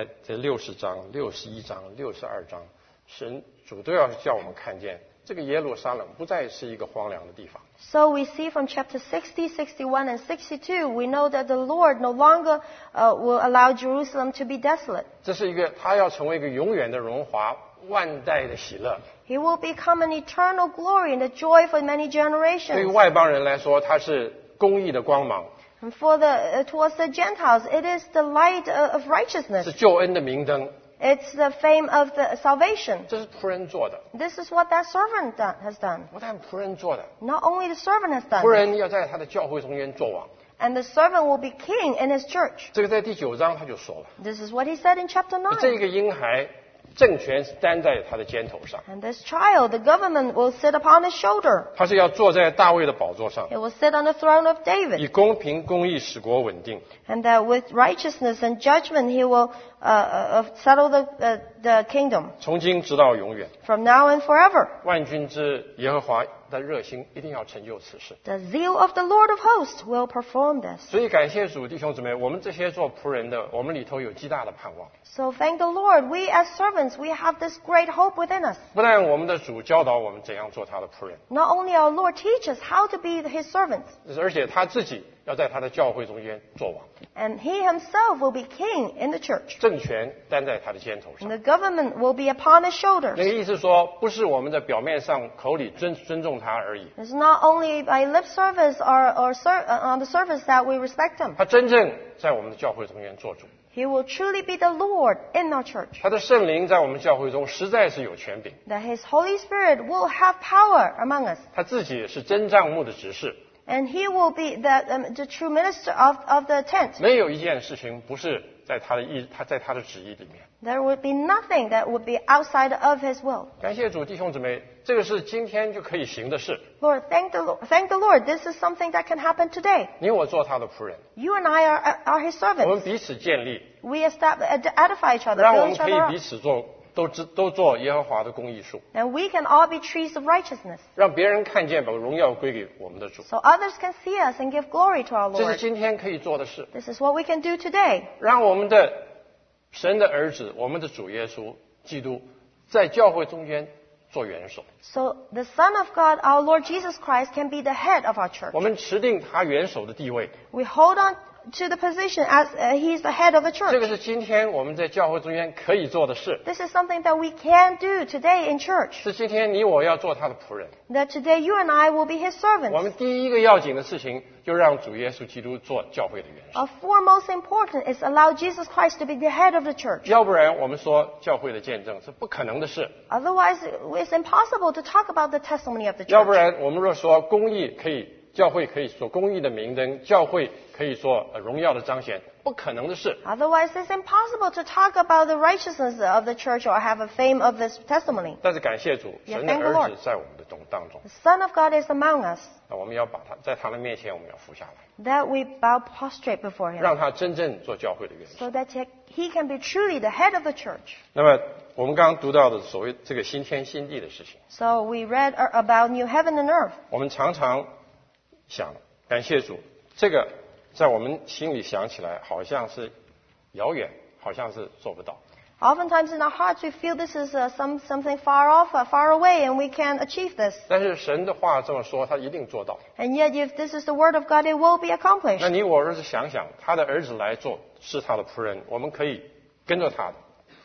60章、61章、62章，神主都要叫我们看见，这个耶路撒冷不再是一个荒凉的地方。 So we see from chapter 60, 61, and 62, we know that the Lord no longer will allow Jerusalem to be desolate. 这是一个，他要成为一个永远的荣华、万代的喜乐。 He will become an eternal glory and the joy for many 对于 generations. 外邦人来说，它是公义的光芒， And for towards the Gentiles, it is the light of righteousness. 是救恩的明灯。 It's the fame of the salvation. 这是仆人做的， This is what that servant has done. 不但仆人做的， Not only the servant has 仆 done, 人要在他的教会中间做王。 and the servant will be king in his church. 这个在第9章他就说了， This is what he said in chapter 9. 这个婴孩政权是担在他的肩头上， And this child, the government will sit upon his shoulder. 他是要坐在大卫的宝座上， He will sit on the throne of 以 David. 公平公义使国稳定。 And that with righteousness and judgment he will settle the kingdom 从今直到永远。 from now and forever. 万军之耶和华的热心一定要成就此事。 The zeal of the Lord of hosts will perform this. 所以感谢主，弟兄姊妹，我们这些做仆人的，我们里头有极大的盼望。 So thank the Lord. We as servants, we have this great hope within us. 不但我们的主教导我们怎样做他的仆人， Not only our Lord teaches how to be his servants, 而且他自己要在他的教会中间做王， and he himself will be king in the church. 政权担在他的肩头 And 上。 the government will be upon his 那 shoulders. 个意思说，不是我们的表面上口里尊重他而已， It's not only by lip service or on the surface that we respect him. 他真正在我们的教会中间做主。 He will truly be the Lord in our church. 他的圣灵在我们教会中实在是有权柄， That his Holy Spirit will have power among us. 他自己是真账目的执事， And he will be the true minister of the tent. 没有一件事情不是在他的旨意里面。 There would be nothing that would be outside of his will. 感谢主，弟兄姊妹，这个是今天就可以行的事。 Lord, thank the Lord. This is something that can happen today. 你我做他的仆人， You and I are his 我们 servants. 彼此建立， We edify each other, 让我 build 们 each 可以 other 彼 up. 此都做耶和华的公义树， And we can all be trees of righteousness. 让别人看见，把荣耀归给我们的主。 So others can see us and give glory to our 这是 Lord. 今天可以做的事， This is what we can do today. 让我们的神的儿子，我们的主耶稣基督，在教会中间做元首。 So the Son of God, our Lord Jesus Christ, can be the head of our church. 我们持定他元首的地位， We hold on to the position as he's the head of the 这个 church. 是今天我们在教会中间可以做的事， This is something that we can do today in church. 是今天你我要做他的仆人。 That today you and I will be his 我 servants. 们第一个要紧的事情，就让主耶稣基督做教会的元首。 Our foremost important is allow Jesus Christ to be the head of the church. 要不然，我们说教会的见证是不可能的事； Otherwise, it's impossible to talk about the testimony of the 要不 church. 然，我们若说公义可以，教会可以说公义的明灯，教会可以说荣耀的彰显，不可能的事。 Otherwise, it's impossible to talk about the righteousness of the church or have a fame of this testimony. 但是感谢主， Yeah, 神的 thank the 儿 Lord. 子在我们的当中， The Son of God is among us. 那我们要把他在他的面前，我们要服下来， That we bow prostrate before him. 让他真正做教会的元首。 So that he can be truly the head of the church. 那么我们刚刚读到的所谓这个新天新地的事情， So we read about new heaven and earth. 我们常常想，感谢主，这个在我们心里想起来好像是遥远，好像是做不到。 Oftentimes in our hearts we feel this is something far off, far away, and we can't achieve this. 但是神的话这么说，他一定做到。 And yet if this is the word of God, it will be accomplished. 那你我儿子想想，他的儿子来做是他的仆人，我们可以跟着他的。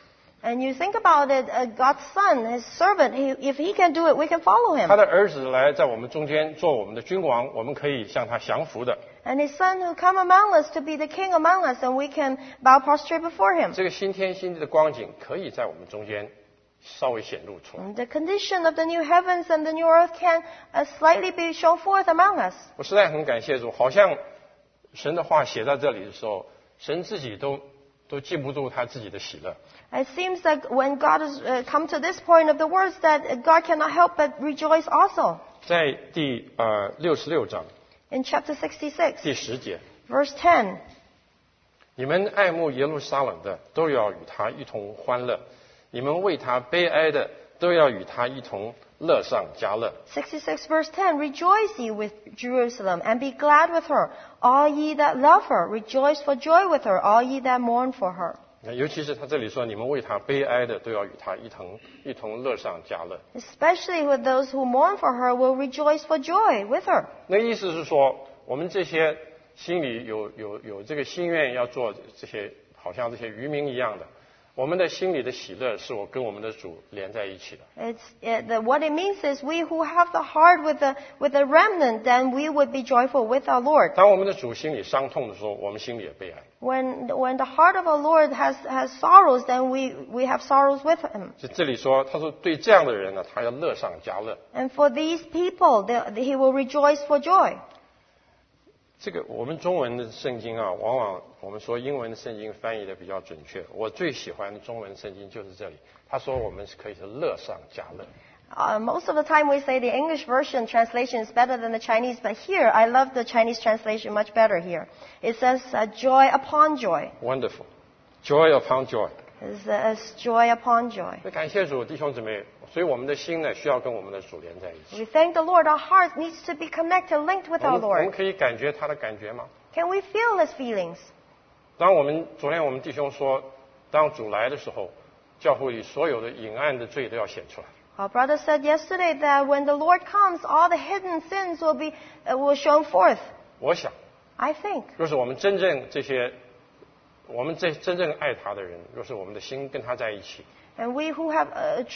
And you think about it, God's son, his servant, if he can do it, we can follow him. 他的儿子来在我们中间做我们的君王，我们可以向他降服的。 And his son who come among us to be the king among us, and we can bow prostrate before him. 这个新天新地的光景可以在我们中间稍微显露出来。 The condition of the new heavens and the new earth can slightly be shown forth among us. 我实在很感谢主，好像神的话写在这里的时候，神自己都禁不住他自己的喜乐。 It seems like when God has come to this point of the words that God cannot help but rejoice also. 在第66章 In chapter 66, 第10节， verse 10, 你们爱慕耶路撒冷的，都要与他一同欢乐；你们为他悲哀的，都要与他一同乐上加乐。 66 verse 10, Rejoice ye with Jerusalem, and be glad with her, all ye that love her. Rejoice for joy with her, all ye that mourn for her. 尤其是他这里说，你们为他悲哀的，都要与他一同乐上加乐。 Especially with those who mourn for her will rejoice for joy with her. 那意思是说，我们这些心里有这个心愿要做这些，好像这些渔民一样的，我们的心里的喜乐是我跟我们的主连在一起的。 What it means is we who have the heart with the remnant, then we would be joyful with our Lord. 当我们的主心里伤痛的时候，我们心里也悲哀。 When the heart of our Lord has sorrows, then we have sorrows with him. 这里说，他说对这样的人呢，他要乐上加乐。 And for these people, he will rejoice for joy. 这个我们中文的圣经啊，往往我们说英文的圣经翻译的比较准确。我最喜欢的中文圣经就是这里，他说我们是可以是乐上加乐。 Most of the time we say the English version translation is better than the Chinese, but here I love the Chinese translation much better here. It says joy upon joy. Wonderful, joy upon joy. It's joy upon joy. 感谢主，弟兄姊妹，所以我们的心呢，需要跟我们的主连在一起。 We thank the Lord. Our heart needs to be connected, linked with our 我们 Lord. 可以感觉他的感觉吗？ Can we feel His feelings? 昨天我们弟兄说，当主来的时候，教会里所有的隐暗的罪都要显出来。 Our brother said yesterday that when the Lord comes, all the hidden sins will shown forth. 我想， I think. 若是我们真正真正爱他的人，若是我们的心跟他在一起， And we who have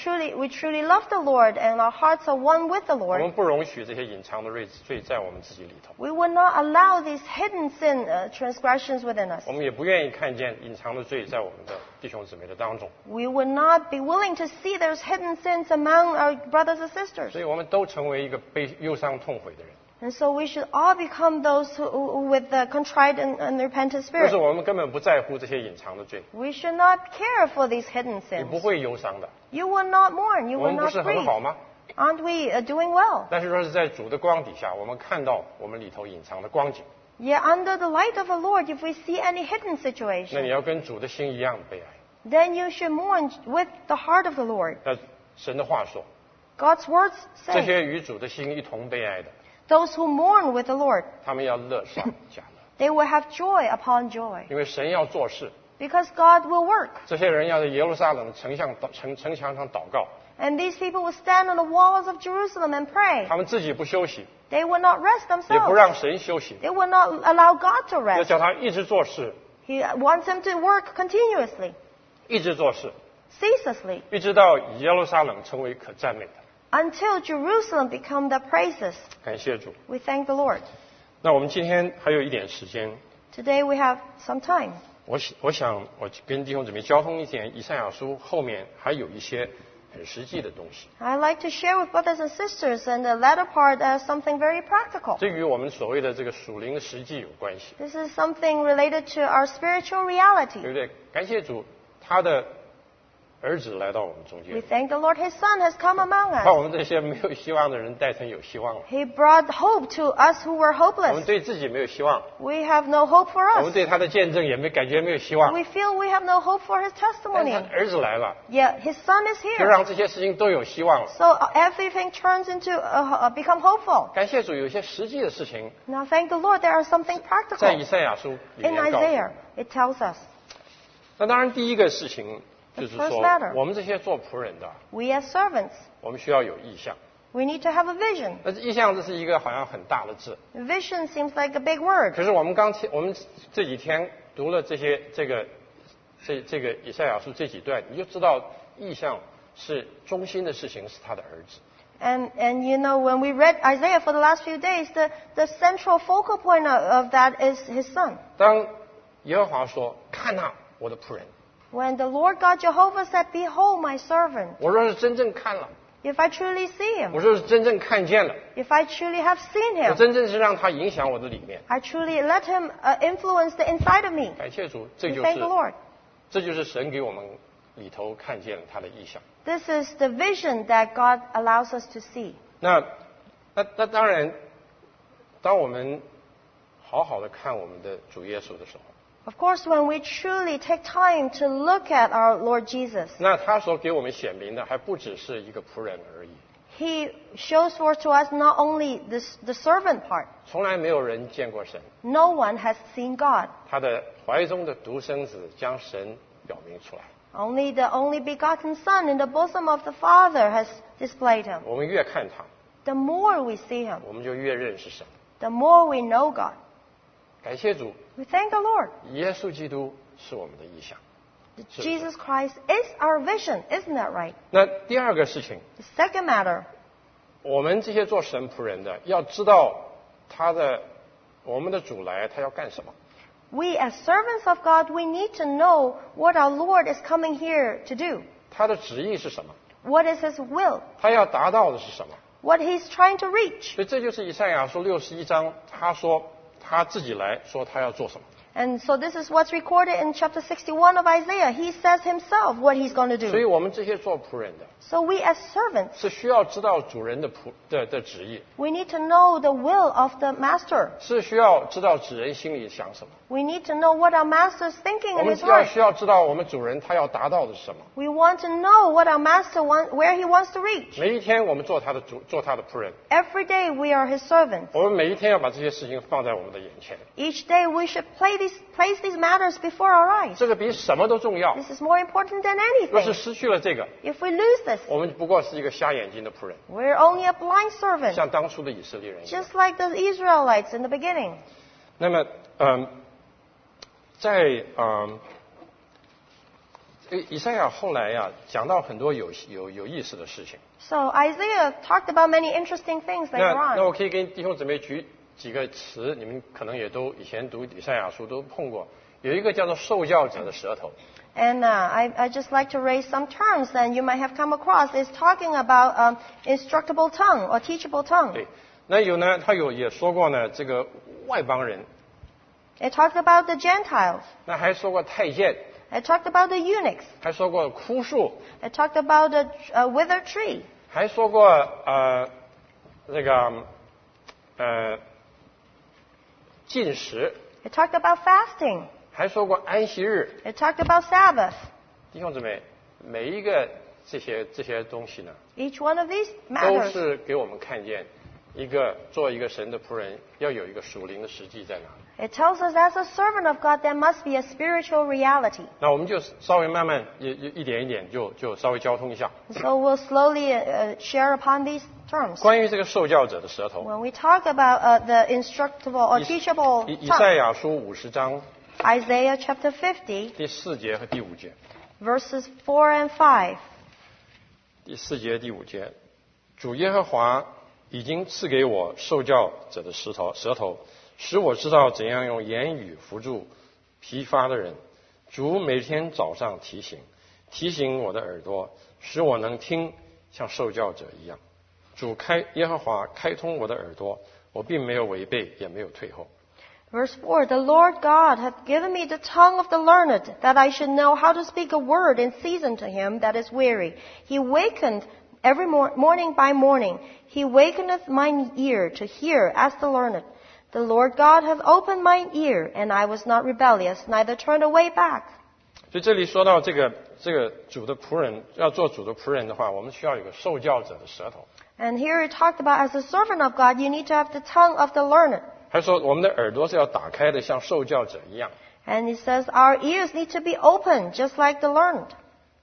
truly love the Lord and our hearts are one with the 我 Lord, 们不容许这些隐藏的罪在我们自己里头， we will not allow these hidden sin transgressions within us. 我们也不愿意看见隐藏的罪在我们的弟兄姊妹的当中， We would not be willing to see there's hidden sins among our brothers and sisters. 所以我们都成为一个忧伤痛悔的人。 And so we should all become those who with the contrite and repentant 若 spirit. 是我们根本不在乎这些隐藏的罪， We should not care for these hidden 你不 sins. 会忧伤的。 You will not mourn. You 我 will 们不 not 是很 grieve. 好吗？ Aren't we doing well? 但是若是在主的光底下，我们看到我们里头隐藏的光景， Yet under the light of the Lord, if we see any hidden 那 situation, 你要跟主的心一样的悲哀。 then you should mourn with the heart of the Lord. 那神的话说， God's words 这 say, 些与主的心一同悲哀的， those who mourn with the Lord, 他们要乐上加乐， they will have joy upon joy. 因为神要做事。 Because God will work. 这些人要在耶路撒冷的城墙上祷告， And these people will stand on the walls of Jerusalem and pray. 他们自己不休息， They will not rest 也不 themselves. 让神休息， They will not allow God to 要 rest. 叫他一直做事， He wants them to work continuously, 一直做事， ceaselessly, 一直到耶路撒冷成为可赞美的。 until Jerusalem become the praises. 感谢主。 We thank the Lord. 那我们今天还有一点时间， Today we have some time. 我想我跟弟兄姊妹交通一点，以赛亚书后面还有一些很实际的东西， I'd like to share with brothers and sisters in the latter part something very practical. 这与我们所谓的这个属灵的实际有关系， This is something related to our spiritual 对 reality. 不对？感谢主，他的儿子来到我们中 We 间， thank the Lord His Son has come among 把 us. 我们这些没有希望的人带成有希望了。 He brought hope to us who were 我们 hopeless. 对自己没有希望， We have no hope for 我们 us. 对他的见证也感觉没有希望。 We feel we have no hope for His 但是 testimony. 他儿子来了， Yet His Son is 就 here. 让这些事情都有希望了。 So everything turns into become hopeful. 感谢主，有些实际的事情 Now thank the Lord there are something 在以 practical 赛亚书里 in 面告诉我们。 Isaiah. It tells us. 那当然，第一个事情， 就是 first 说 matter. 我们这些做仆人的， We as servants, 我们需要有意向。 we need to have a vision. 那意向这是一个好像很大的字， Vision seems like a big word. 可是我们这几天读了这个以赛亚书这几段，你就知道意向是中心的事情，是他的儿子。 And you know, when we read Isaiah for the last few days, the central focal point of that is his son. 当耶和华说：“看呐，我的仆人。” When the Lord God Jehovah said, Behold my servant. 我若是真正看了， If I truly see 我 him, 若是真正看见了， if I truly have seen 我 him, 真正是让他影响我的里面。 I truly let him influence the inside of me. 感谢主， We thank the Lord. 这就是神给我们里头看见了他的意象。 This is the vision that God allows us to see. 那当然，当我们好好的看我们的主耶稣的时候， Of course, when we truly take time to look at our Lord Jesus, 那他所给我们显明的还不只是一个仆人而已。 He shows forth to us not only the servant part. 从来没有人见过神， No one has seen God. 他的怀中的独生子将神表明出来。 Only the only begotten Son in the bosom of the Father has displayed him. 我们越看他， The more we see him, 我们就越认识神。 the more we know God. 感谢主， We thank the Lord. 耶稣基督是我们的意象。 Jesus Christ is our vision, isn't that right? 那第二个事情， The second matter, 我们这些做神仆人的要知道我们的主来，他要干什么。 we as servants of God, we need to know what our Lord is coming here to do. 他的旨意是什么？ What is His will? 他要达到的是什么？ What He's trying to reach. 所以这就是以赛亚书61章，他说他自己来说他要做什么。 And so this is what's recorded in chapter 61 of Isaiah. He says himself what he's going to 所以 do. 我们这些做仆人的 So we as servants, 是需要知道主人的旨意， we need to know the will of the master. 是需要知道主人心里想什么。 We need to know what our master is thinking 我 in 们 his heart. 需要知道我们主人他要达到的是什么。 We want to know what our master wants, where he wants to reach. 每一天我们做他的仆人， Every day we are his servants. 我们每一天要把这些事情放在我们的眼前， Each day we should place these matters before our eyes. 这个比什么都重要。 This is more important than 若是 anything. 失去了这个， If we lose this, 我们不过是一个瞎眼睛的仆人， we're only a blind servant, 像当初的以色列人一样。 just like the Israelites in the beginning. 那么，在以赛亚后来呀，讲到很多有意思的事情。 So Isaiah talked about many interesting things later 那 on. 我可以跟弟兄姊妹举几个词，你们可能也都以前读以赛亚书都碰过。有一个叫做受教者的舌头， And I just like to raise some terms that you might have come across. It's talking about instructable tongue or teachable tongue. 对。那他也说过呢，这个外邦人， It talked about the Gentiles. 那还说过太监， It talked about the eunuchs. 还说过枯树， It talked about the withered tree. 还说过禁食， It talked about fasting. 还说过安息日。 It talked about Sabbath. 弟兄姊妹，每一个这些东西呢， Each one of these 都 matters. 是给我们看见做一个神的仆人要有一个属灵的实际在哪里。 It tells us as a servant of God there must be a spiritual reality. 那我们就稍微慢慢一点一点就稍微交通一下。 So we'll slowly share upon these terms. 关于这个受教者的舌头， When we talk about the instructable or teachable 以赛 tongue, 亚书50章 Isaiah chapter 50, 第4节和第5节。 verses 4 and 5. 第4节、第5节，主耶和华已经赐给我受教者的舌头，使我知道怎样用言语扶助疲乏的人。主每天早上提醒我的耳朵，使我能听，像受教者一样。耶和华开通我的耳朵，我并没有违背，也没有退后。 Verse 4, The Lord God hath given me the tongue of the learned, that I should know how to speak a word in season to him that is weary. He wakened every morning by morning. He wakeneth mine ear to hear as the learned. The Lord God hath opened mine ear, and I was not rebellious, neither turned away back. 所以这里说到这个主的仆人，要做主的仆人的话，我们需要有个受教者的舌头。 And here it talked about as a servant of God, you need to have the tongue of the learned. 还说我们的耳朵是要打开的，像受教者一样。 And it says our ears need to be open, just like the learned.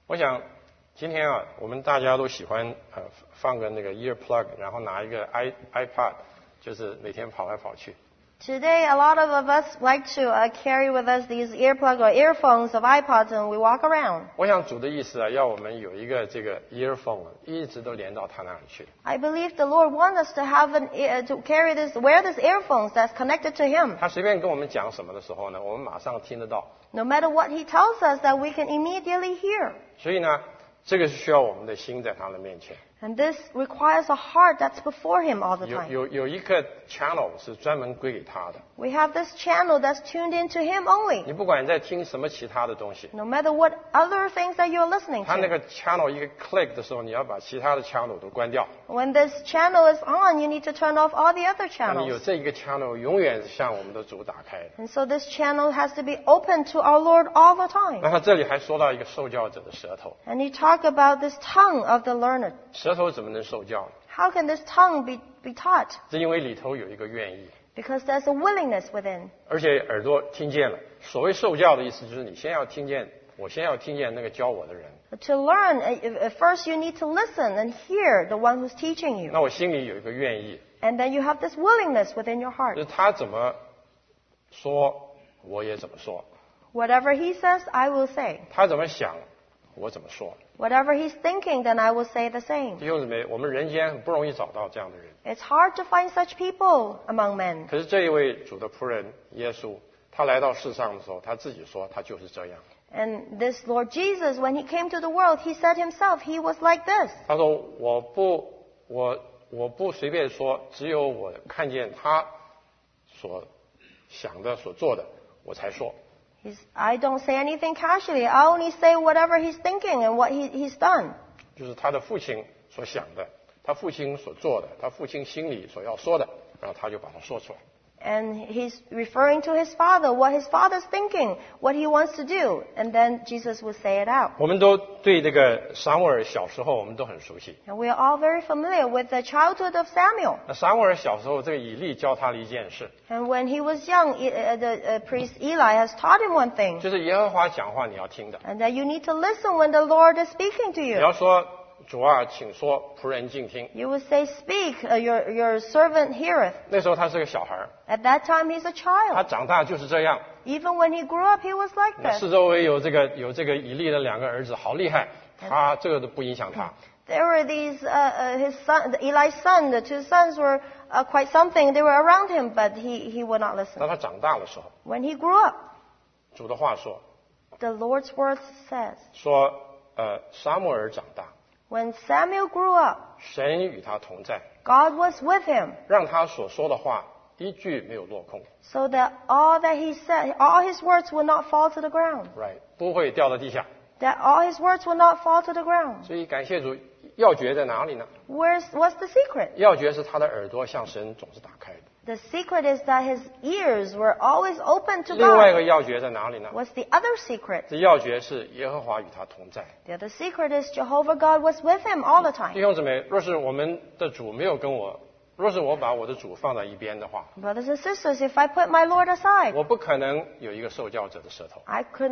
我想今天啊，我们大家都喜欢放个那个 ear plug， 然后拿一个 iPad， 就是每天跑来跑去。 Today, a lot of us like to carry with us these earplugs or earphones of iPods, and we walk around. 我想主的意思啊，要我们有一个这个 earphone， 一直都连到他那里去。 I believe the Lord wants us to have wear these earphones that's connected to Him. 他随便跟我们讲什么的时候呢，我们马上听得到。 No matter what He tells us, that we can immediately hear. 所以呢，这个是需要我们的心在他的面前。 And this requires a heart that's before Him all the time. 有一个 channel 是专门归给他的。 We have this channel that's tuned into Him only. 你不管在听什么其他的东西， No matter what other things that you're listening 他那 to. 个 channel 一个 click 的时候，你要把其他的 channel 都关掉。 When this channel is on, you need to turn off all the other 那你有 channels. 这一个 channel 永远是向我们的主打开的。 And so this channel has to be open to our Lord all the 那 time. 他这里还说到一个受教者的舌头， And He talked about this tongue of the learned. 舌头怎么能受教呢？ How can this tongue be taught? 是因为里头有一个愿意， Because there's a willingness within. 而且耳朵听见了。所谓受教的意思就是你先要听见，我先要听见那个教我的人， To learn, first you need to listen and hear the one who's teaching you. 那我心里有一个愿意， And then you have this willingness within your 就 heart. 是他怎么说我也怎么说， Whatever He says, I will say. 他怎么想我怎么说。 Whatever He's thinking, then I will say the same. 弟兄姊妹，我们人间很不容易找到这样的人， It's hard to find such people among men. 可是这一位主的仆人耶稣，他来到世上的时候，他自己说他就是这样。 And this Lord Jesus, when He came to the world, He said Himself, He was like this. 他说我不随便说，只有我看见他所想的所做的，我才说。 I don't say anything casually. I only say whatever He's thinking and what he's done. 就是他的父亲所想的，他父亲所做的，他父亲心里所要说的，然后他就把它说出来。 And He's referring to His Father, what His Father's thinking, what He wants to do. And then Jesus will say it out. 我们都对这个撒母耳小时候我们都很熟悉。 And we are all very familiar with the childhood of Samuel. 那撒母耳小时候，这个以利教他了一件事， And when he was young, the priest Eli has taught him one thing. 就是耶和华讲话你要听的。 And that you need to listen when the Lord is speaking to 你 you. 要说主啊，请说，仆人静听。 You will say, Speak, your servant heareth. 那时候他是个小孩儿， At that time, he's a 他 child. 长大就是这样。 Even when he grew up, he was like 那 this. 四周围有这个以利的两个儿子，好厉害，他这个都不影响他。 There were these, Eli's son, the two sons were quite something. They were around him, but he would not 当 listen. 他长大的时候， When he grew up, 主的话说 the Lord's word says, 说，撒母耳长大， when Samuel grew up, 神与他同在， God was with him, 让他所说的话一句没有落空 so that all that he said, all his words would not fall to the ground. ，right，不会掉到地下。 That all his words would not fall to the ground. 所以感谢主，要诀在哪里呢？ What's the secret? 要诀是他的耳朵向神总是打开的。 The secret is that his ears were always open to 另外一个 God. 要诀在哪里呢？ What's the other secret? 这要诀是耶和华与他同在。 The other secret is Jehovah God was with him all the 弟 time. 兄姊妹，若是我们的主没有跟我，若是我把我的主放在一边的话， Brothers and sisters, if I put my Lord aside, 我不可能有一个受教者的舌头。 I could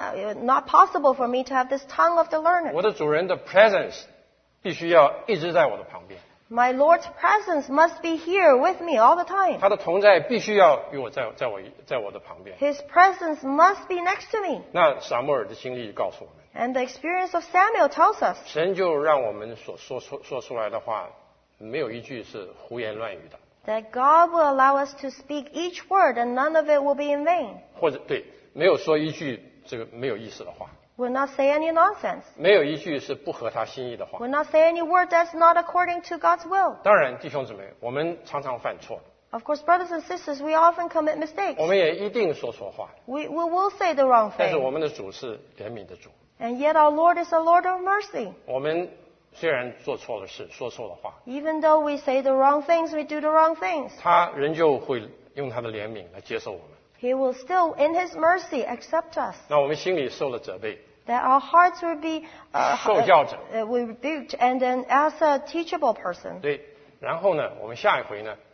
not possible for me to have this tongue of the learned. 我的主人的 presence 必须要一直在我的旁边， My Lord's presence must be here with me all the time. 他的同在必须要与我在我的旁边。 His presence must be next to me. 那撒母耳的经历告诉我们， And the experience of Samuel tells us 神就让我们所说出来的话，没有一句是胡言乱语的， that God will allow us to speak each word and none of it will be in vain. 或者对，没有说一句这个没有意思的话， We'll not say any nonsense. 没有一句是不合他心意的话。 We'll not say any word that's not according to God's will. 当然，弟兄姊妹，我们常常犯错， Of course, brothers and sisters, we often commit 我 mistakes. 们也一定说错话， We will say the wrong 但是我 thing. 们的主是怜悯的主。 And yet our Lord is a Lord of mercy. 我们虽然做错了事，说错了话， Even though we say the wrong things, we do the wrong things. 他仍旧会用他的怜悯来接受我们。 He will still, in His mercy, accept us. 那我们心里受了责备， That our hearts will be 受教者。 rebuked, and then as a teachable person. 对，然后呢，我们下一回呢，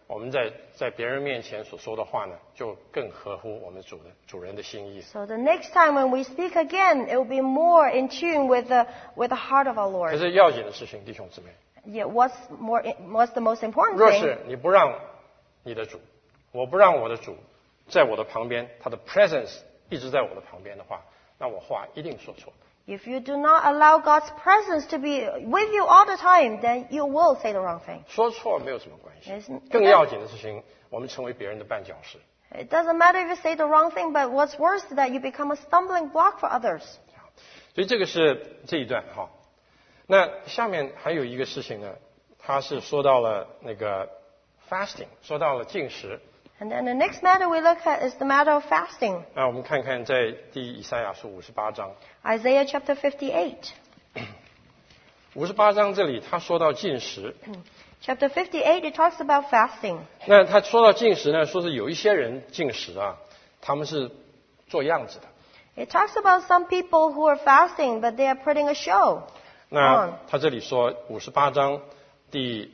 我们在别人面前所说的话呢，就更合乎我们主人的心意。 So the next time when we speak again, it will be more in tune with the heart of our 可 Lord. 是要紧的事情，弟兄姊妹， Yeah, what's the most important 若 thing? 是你不让你的主，我不让我的主在我的旁边，他的 presence 一直在我的旁边的话，那我话一定说错。 If you do not allow God's presence to be with you all the time, then you will say the wrong thing. 说错没有什么关系 Yes.， 更要紧的事情，我们成为别人的绊脚石。 It doesn't matter if you say the wrong thing, but what's worse is that you become a stumbling block for others. 所以这个是这一段哈。那下面还有一个事情呢，他是说到了那个 fasting， 说到了禁食。 And then the next matter we look at is the matter of fasting. 那我们看看在以赛亚书58章。 Isaiah chapter 58. 58章这里他说到禁食， Chapter 58, it talks about fasting. 那他说到禁食呢，说是有一些人禁食啊，他们是做样子的。 It talks about some people who are fasting, but they are putting a show. 那他这里说58章第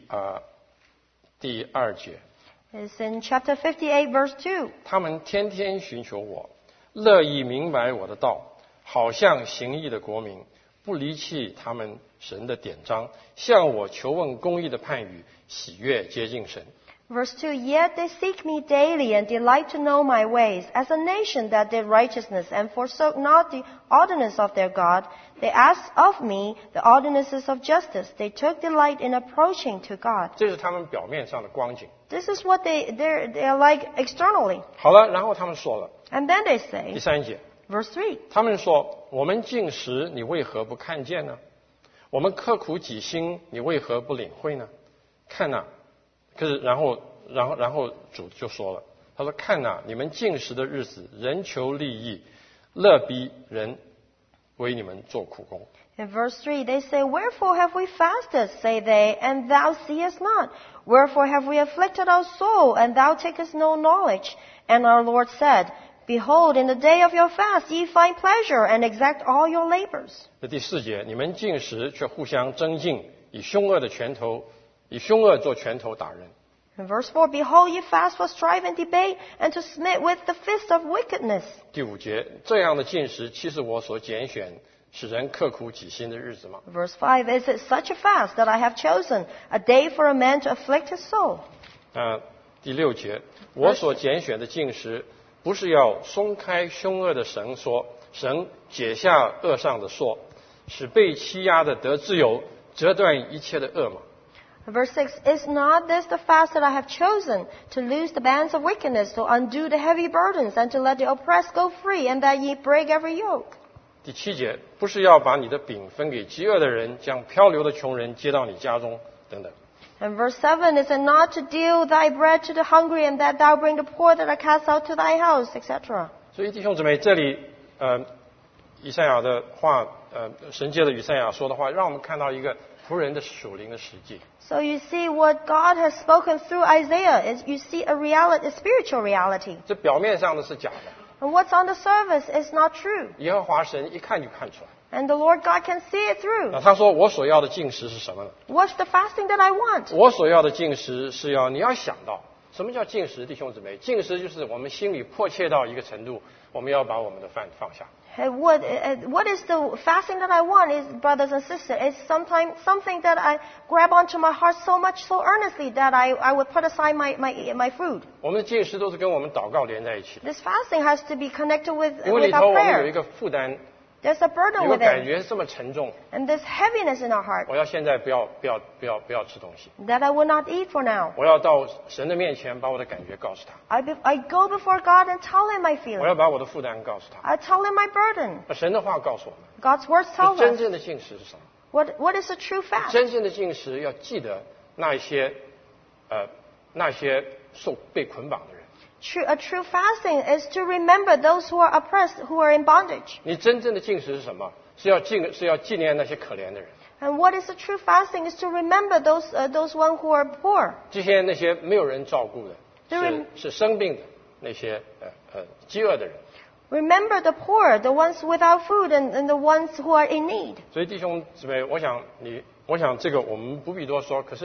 2节， It's in chapter 58, verse 2. 他们天天寻求我，乐意明白我的道，好像行义的国民，不离弃他们神的典章，向我求问公义的判语，喜悦接近神。 Verse 2, Yet they seek me daily and delight to know my ways, as a nation that did righteousness and forsook not the ordinance of their God. They asked of me the ordinances of justice. They took delight in approaching to God. 这是他们表面上的光景。 This is what they're like externally. 好了，然后他们说了， And then they 第 say, 3节， verse 3, 他们说：“我们禁食，你为何不看见呢？我们刻苦己心，你为何不领会呢？看呐、可是然后主就说了，他说：看呐、你们禁食的日子，人求利益，乐逼人为你们做苦工。” In verse 3, they say, Wherefore have we fasted, say they, and thou seest not? Wherefore have we afflicted our soul, and thou takest no knowledge? And our Lord said, Behold, in the day of your fast ye find pleasure, and exact all your labors. 这第4节，你们禁食却互相争竞，以凶恶做拳头打人。 In verse 4, Behold, ye fast for strife and debate, and to smite with the fist of wickedness. 第5节，这样的禁食，岂是我所拣选，使人刻苦己心的日子吗？ Verse 5, Is it such a fast that I have chosen, a day for a man to afflict his soul? 第6节，我所拣选的禁食，不是要松开凶恶的绳索，神解下恶上的锁，使被欺压的得自由，折断一切的恶吗？ Verse 6, Is not this the fast that I have chosen, to loose the bands of wickedness, to undo the heavy burdens, and to let the oppressed go free, and that ye break every yoke? 第7节，不是要把你的饼分给饥饿的人，将漂流的穷人接到你家中，等等。 And verse 7, Is it not to deal thy bread to the hungry, and that thou bring the poor that are cast out to thy house, etc.? 所以弟兄姊妹，这里以赛亚的话，神借着以赛亚说的话，让我们看到一个仆人的属灵的实际。 So you see what God has spoken through Isaiah, is you see a reality, a spiritual reality. 这表面上的是假的， And what's on the surface is not true. 耶和华神一看就看出来。 And the Lord God can see it through. 那他说：“我所要的禁食是什么呢？ What's the fasting that I want? 我所要的禁食是要你要想到什么叫禁食，弟兄姊妹，禁食就是我们心里迫切到一个程度，我们要把我们的饭放下。 What is the fasting that I want, is, brothers and sisters, it's something that I grab onto my heart so much, so earnestly, that I would put aside my food. 我们的禁食都是跟我们祷告连在一起的， This fasting has to be connected with 因为里 our 头我们有一 prayer. 个负担， There's a burden 有个 with 感 it, 觉这么沉重， and there's heaviness in our heart 我要现在不要吃东西， that I will not eat for now. 我要到神的面前把我的感觉告诉他， I go before God and tell Him my 我要 feelings. 把我的负担告诉他。 I tell Him my burden. 那神的话告诉我们， God's words tell 真 us 正的禁食是什么？ what is a true fast. 真正的禁食要记得那些被捆绑的人。 A true fasting is to remember those who are oppressed, who are in bondage. 你真正的禁食是什么？是要纪念那些可怜的人， And what is a true fasting is to remember those one who are poor. 那些没有人照顾的， 对是生病的那些饥饿的人。 Remember the poor, the ones without food, and the ones who are in need. 所以弟兄姊妹，我想这个我们不必多说。可是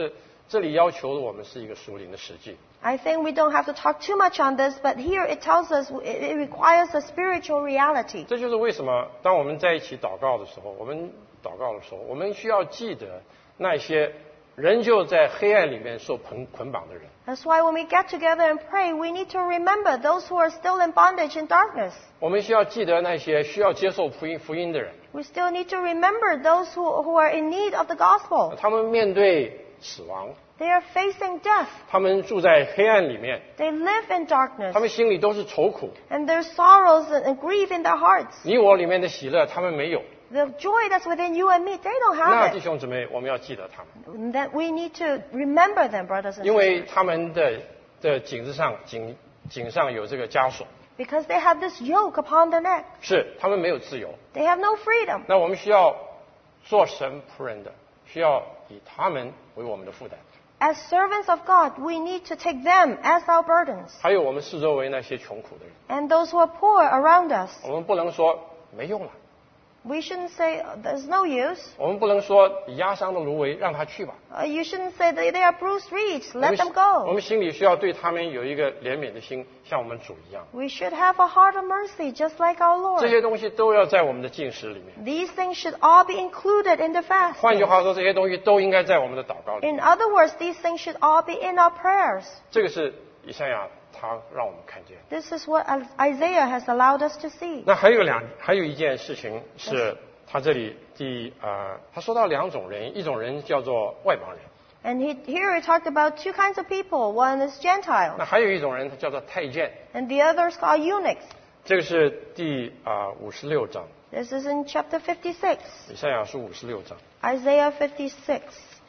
这里要求的我们是一个属灵的实际。 I think we don't have to talk too much on this, but here it tells us it requires a spiritual reality. 这就是为什么当我们在一起祷告的时候，我们需要记得那些仍旧在黑暗里面受捆绑的人。 That's why when we get together and pray, we need to remember those who are still in bondage in darkness. 我们需要记得那些需要接受福音的人。 We still need to remember those who are in need of the gospel. 他们面对死亡， They are facing death. 他们住在黑暗里面， They live in darkness. 他们心里都是愁苦。 And there's sorrows and grief in their hearts. 你我里面的喜乐，他们没有。 The joy that's within you and me, they don't 那 have 弟 it. 兄姊妹，我们要记得他们， That we need to remember them, brothers and 因为 sisters. 他们的颈上有这个枷锁， Because they have this yoke upon their neck. 是他们没有自由。 They have no freedom. 那我们需要做神仆人的，需要以他们为我们的负担。 As servants of God, we need to take them as our burdens. 还有我们四周围那些穷苦的人， And those who are poor around us. 我们不能说没用了， We shouldn't say, there's no use. 我们不能说压伤的芦苇让他去吧。 You shouldn't say they are bruised reeds. 我 Let them 们 go. 心里需要对他们有一个怜悯的心，像我们主一样。 We should have a heart of mercy, just like our 这 Lord. 些东西都要在我们的禁食里面。 These things should all be included in the 换句 fasting. 话说，这些东西都应该在我们的祷告里。 In other words, these things should all be in our prayers. 这个是以赛亚他让我们看见。 This is what Isaiah has allowed us to see. 那还有一件事情是，他这里他说到两种人，一种人叫做外邦人， And here he talked about two kinds of people. One is Gentiles, 那还有一种人他叫做太监， and the other is called eunuchs. 这个是第56章， This is in chapter 56, 以赛亚书56章。 Isaiah 56.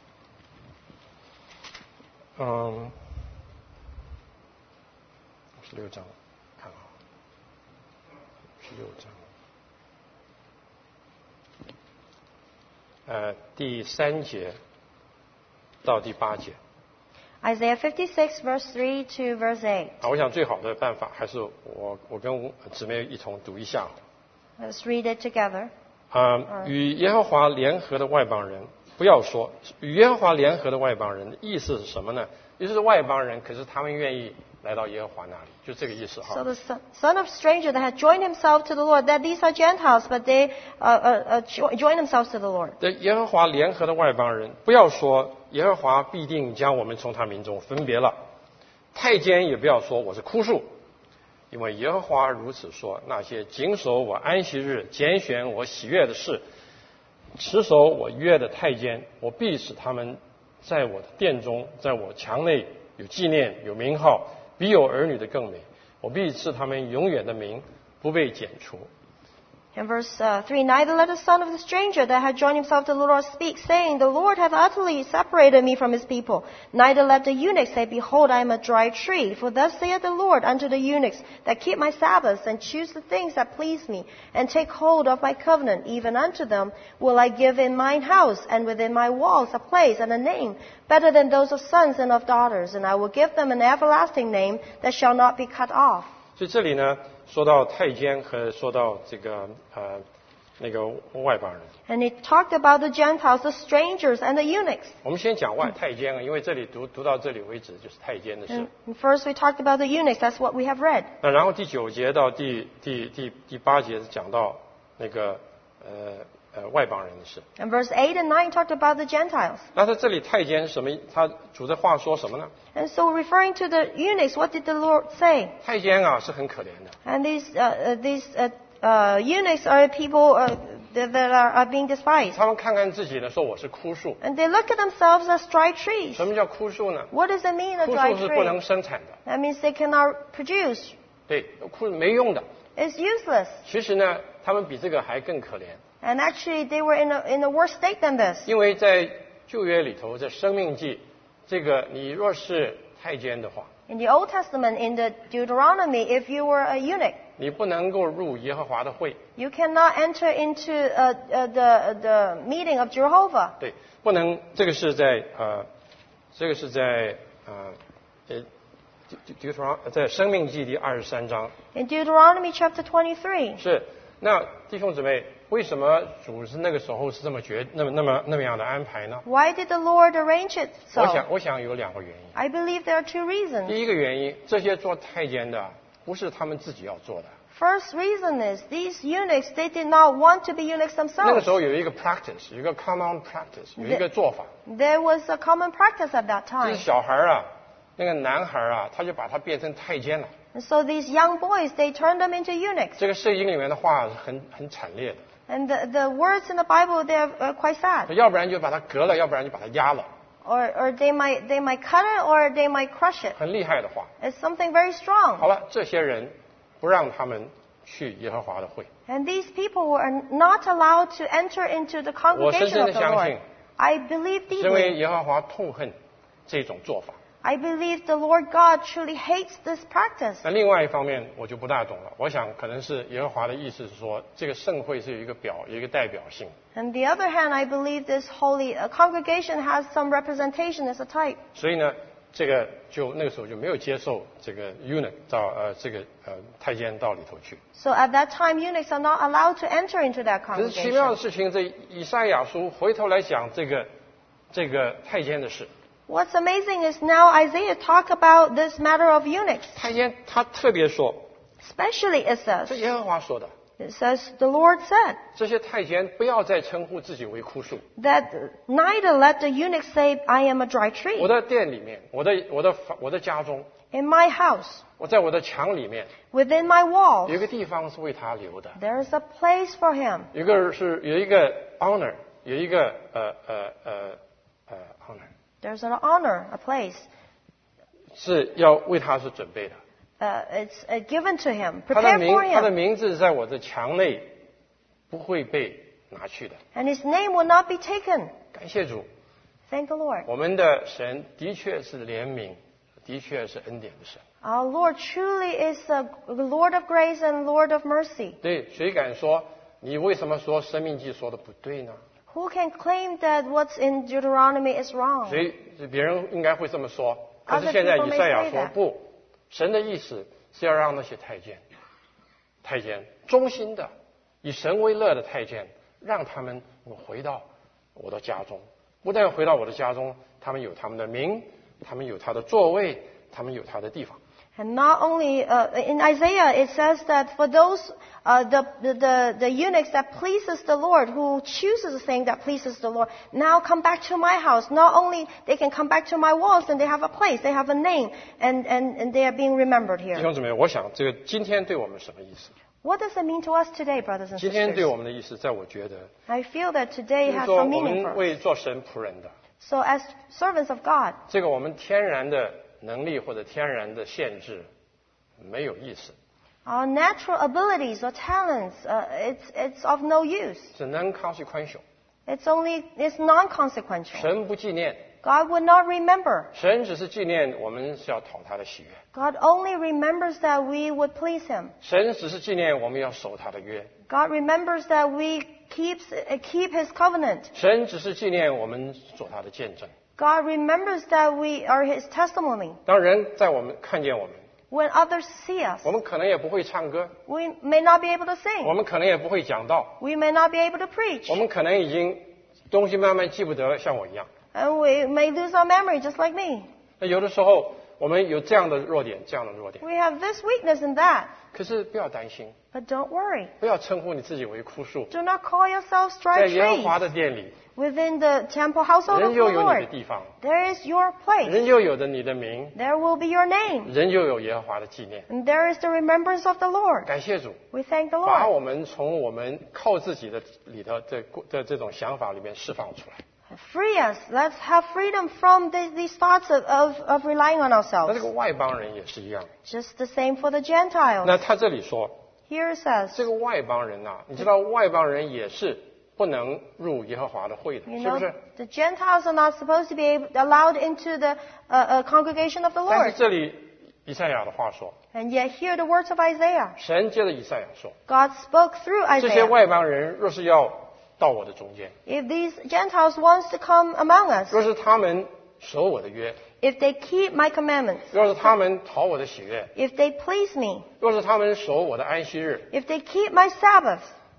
56章，看啊，56章，第3节到第8节。 Isaiah 56, verse 3 to verse 8. 我想最好的办法还是我跟姊妹一同读一下。 Let's read it together. 与耶和华联合的外邦人，不要说与耶和华联合的外邦人，意思是什么呢？也就是外邦人，可是他们愿意来到耶和华那里，就这个意思哈。 So the son of stranger that had joined himself to the Lord, that these are Gentiles, but they join themselves to the Lord. 对耶和华联合的外邦人，不要说耶和华必定将我们从他民中分别了。太监也不要说我是枯树，因为耶和华如此说：那些谨守我安息日、拣选我喜悦的事、持守我约的太监，我必使他们在我的殿中，在我墙内有纪念、有名号，比有儿女的更美。我必赐他们永远的名，不被剪除。 In verse 3, neither let the son of the stranger that had joined himself to the Lord speak, saying, the Lord hath utterly separated me from his people. Neither let the eunuch say, behold, I am a dry tree. For thus saith the Lord unto the eunuchs that keep my Sabbaths, and choose the things that please me, and take hold of my covenant, even unto them will I give in mine house, and within my walls a place and a name, better than those of sons and of daughters. And I will give them an everlasting name that shall not be cut off. 所以这里呢，说到太监和说到这个那个外邦人。 And it talked about the Gentiles, the strangers, and the eunuchs. 我们先讲太监啊，因为这里读到这里为止就是太监的事。 And first we talked about the eunuchs. That's what we have read. 那然后第9节到第8节是讲到那个外邦人的事。 And verse 8 and 9 talked about the Gentiles. 那他这里太监什么？他主的话说什么呢？ And so referring to the eunuchs, what did the Lord say? 太监啊是很可怜的， And these eunuchs are people that are being despised. 他们看看自己呢，说我是枯树。 And they look at themselves as dry trees. 什么叫枯树呢？ What does it mean, a 枯 dry 树是不能 tree? 生产的， That means they cannot produce. 对，枯没用的。 It's useless. 其实呢，他们比这个还更可怜， And actually, they were in a worse state than this. 因为在旧约里头，在生命记，这个你若是太监的话， In the Old Testament, in the Deuteronomy, if you were a eunuch, 你不能够入耶和华的会， you cannot enter into the meeting of Jehovah. 对，不能。这个是在在生命记第23章， In Deuteronomy chapter 23, 是那弟兄姊妹，为什么主是那个时候是这么那么样的安排呢？ Why did the Lord arrange it so? 我想有2个原因。 I believe there are 2 reasons. 第一个原因，这些做太监的不是他们自己要做的。 First reason is these eunuchs, they did not want to be eunuchs 那个 themselves. 时候有一个 practice， 有一个 common practice， 有一个做法， There was a common practice at that 就是 time. 小孩啊，那个男孩啊，他就把他变成太监了。 And so these young boys, they turned them into eunuchs. 这个圣经里面的话是很惨烈的， And the words in the Bible, they're quite sad. 要不然就把他革了，要不然就把他压了， Or they might cut it or they might crush it. 很厉害的话。 It's something very 好 strong. 了，这些人不让他们去耶和华的会。 And these people were not allowed to enter into the 我深 congregation 深 of 的 the 相 Lord. 信， I believe 因为 deeply. 耶和华痛恨这种做法。 I believe the Lord God truly hates this practice. 那另外一方面，我就不大懂了。我想可能是耶和华的意思是说，这个盛会是有一个代表性。 On the other hand, I believe this holy congregation has some representation as a type. 所以呢，这个那个时候就没有接受这个 eunuch 到太监到里头去。 So at that time, eunuchs are not allowed to enter into that 可是奇妙的 congregation. 事情，这以赛亚书回头来讲这个太监的事。 What's amazing is now Isaiah talk about this matter of eunuchs. 太监他特别说， Especially it 是 says, 耶和华说的， it says the Lord said 这些太监不要再称呼自己为枯树。 that neither let the eunuch say, I am a dry 我 tree. 的店里面，我的家中， In my house, 我在我的墙里面 within my 有 walls, 一个地方是为他留的， there is a place for him. 有一个 honor， 有一个honor。 There's an honor, a place. 是要为他是准备的。 It's given to him, 他的 prepared for 他的 him. 名字在我的墙内不会被拿去的。 And his name will not be taken. 感谢主， Thank the Lord. 我们的神的确是怜悯，的确是恩典的神。 Our Lord truly is a Lord of grace and Lord of mercy. 对，谁敢说你为什么说《生命记》说的不对呢？ Who can claim that what's in Deuteronomy is wrong? 别人应该会这么说。可是 Other 现在 people 以 may 赛亚 say 说 that. 不，神的意思是要让那些太监忠心的，以神为乐的太监，让他们回到我的家中。不但回到我的家中，他们有他们的名，他们有他的座位，他们有他的地方。 And not only in Isaiah it says that for those the eunuchs that pleases the Lord, who chooses a thing that pleases the Lord, now come back to my house. Not only they can come back to my walls, and they have a place, they have a name, and they are being remembered 弟 here. 兄姊妹，我想这个今天对我们什么意思？ What does it mean to us today, brothers and 今天对 sisters? 我们的意思，在我觉得， I feel that 就 today 是 has 说 some 我 meaning 们 for us. 为做神仆人的， So as servants of God, 这个我们天然的能力或者天然的限制没有意思， our natural abilities or talents, it's of no use. 是 non-consequential。 It's non-consequential. 神不纪念， God would not remember. 神只是纪念我们是要讨他的喜悦， God only remembers that we would please Him. 神只是纪念我们要守他的约， God remembers that we keep His covenant. 神只是纪念我们做他的见证。 God remembers that we are His testimony. 当人在我们看见我们， When others see us, 我们可能也不会唱歌， we may not be able to 我 sing. 们可能也不会讲道， We may not be able to preach. 我们可能已经东西慢慢记不得了，像我一样。 And we may lose our memory just like me. 那有的时候我们有这样的弱点，这样的弱点， We have this weakness and that. 可是不要担心， But don't worry. 不要称呼你自己为枯树， Do not call yourselves 在 dry 耶和华 trees. 的殿里， Within the temple household 人 of 就 the 有你的 Lord, 地方， there is your place. 人就有着你的名， There will be your name. 人就有耶和华的纪念。 And there is the remembrance of the Lord. 感谢主， We thank the 把 Lord. 我们从我们靠自己的里头的这种想法里面释放出来。 Free us. Let's have freedom from these thoughts of relying on 那 ourselves. 这个外邦人也是一样。 Just the same for the Gentiles. 那他这里说， Here it says, 这个外邦人呐、你知道外邦人也是不能入耶和华的会的， you 是不 know, 是？ the Gentiles are not supposed to be allowed into the congregation of the 但 Lord. 是这里以赛亚的话说， And yet hear the words of Isaiah. 神接着以赛亚说， God spoke through 这些 Isaiah. 外邦人若是要到我的中间， If these Gentiles wants to come among us, 若是他们守我的约， if they keep my commandments, 若是他们讨我的喜悦， if they please me, 若是他们守我的安息日， if they keep my Sabbaths,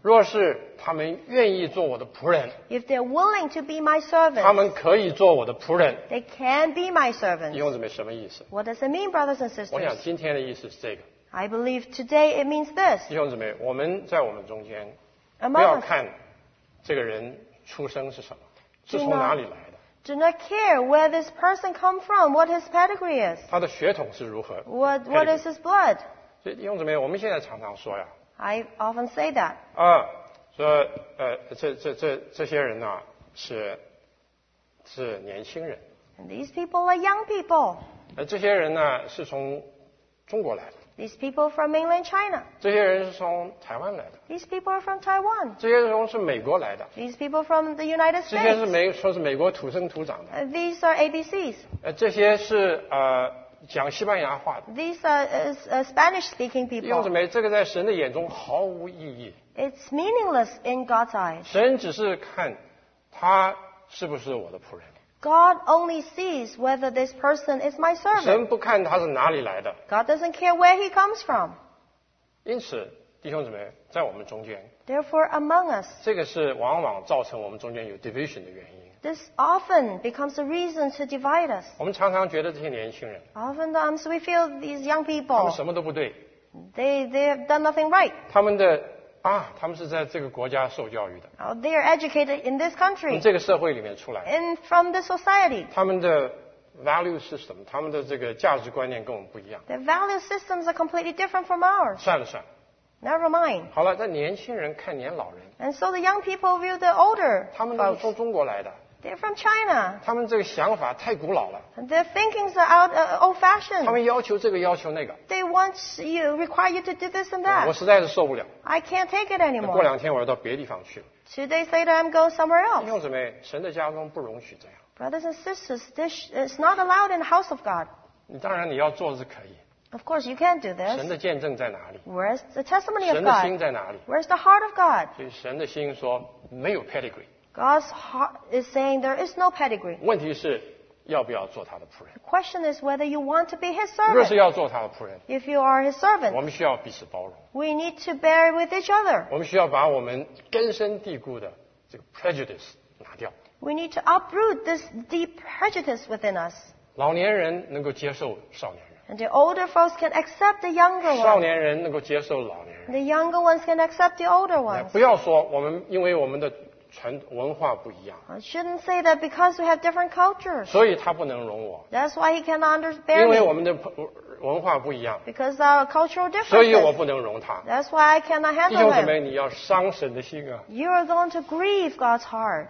若是他们愿意做我的仆人， if they're willing to be my 他 servants, 们可以做我的仆人。 they can be my 弟兄兄姊妹，什么意思？ What does it mean, brothers and 我想 sisters? 今天的意思是这个。 I believe today it means this. 弟兄姊妹，我们在我们中间，不 Among 要 us, 看这个人出生是什么，是从哪里来的， do not care where this person come from, what his pedigree is, 他的血统是如何。 what is his blood. 所以弟兄姊妹，我们现在常常说呀， I often say that. 说这些人呢、是年轻人， And these people are young people. 这些人呢是从中国来的， These people from mainland China. 这些人是从台湾来的， These people are from Taiwan. 这些人是美国来的， These people from the United 这些是 States. 说是美国土生土长的， These are ABCs. 这些是讲西班牙话的。 These are Spanish-speaking 弟兄姊 people. 妹，这个在神的眼中毫无意义。 It's meaningless in God's eyes. 神只是看他是不是我的仆人， God only sees whether this person is my 神 servant. 不看他是哪里来的。 God doesn't care where he comes from. 因此，弟兄姊妹，在我们中间， Therefore, among us, 这个是往往造成我们中间有 division 的原因。 this often becomes a reason to divide us. 我们常常觉得这些年轻人， Oftentimes we feel these young 他们 people, 什么都不对， they have done nothing right. 他们是在这个国家受教育的， They are educated in this 从 country 这个社会里面出来的， and from this society. 他们的 value 是什么？他们的这个价值观念跟我们不一样。 Their value systems are completely different from ours. 算了算了， Never mind. 好了，在年轻人看年老人， And so the young people view the older 他们都是 folks. 从中国来的， They're from China. 他们这个想法太古老了， And their thinkings are 他 old-fashioned. 们要求这个要求那个， They want you, require you to do this and 我 that. 实在是受不了。 I can't take it 过 anymore. 2天我要到别的地方去了。 2 days later, I'm going somewhere 弟 else. 兄姊妹，神的家中不容许这样。 Brothers and sisters, this is not allowed in the house of God. 当然你要做是可以， Of course, you can't do 神 this. 的见证在哪里？ Where's the testimony of 神的心 God? 在哪里？ Where's the heart of God? 所以神的心说没有 pedigree， God's heart is saying there is no pedigree. 问题是要不要做他的仆人？ The question is whether you want to be His 若是 servant. 要做他的仆人， If you are His 我 servant, 们需要彼此包容， we need to bear with each other. 我们需要把我们根深蒂固的这个 prejudice 拿掉。 We need to uproot this deep prejudice within us. 老年人能够接受少年人， And the older folks can accept the younger 少 ones. 年人能够接受老年人。 The younger ones can accept the older 哎 ones. 不要说因为我们的文化不一样， I shouldn't say that because we have different cultures. 所以他不能容我。 That's why he cannot bear 因为我 me. 们的文化不一样， Because our cultural 所以我 differences. 不能容他。 That's why I cannot 弟 handle 兄姊 him. 妹，你要伤神的心啊！ You are going to grieve God's heart.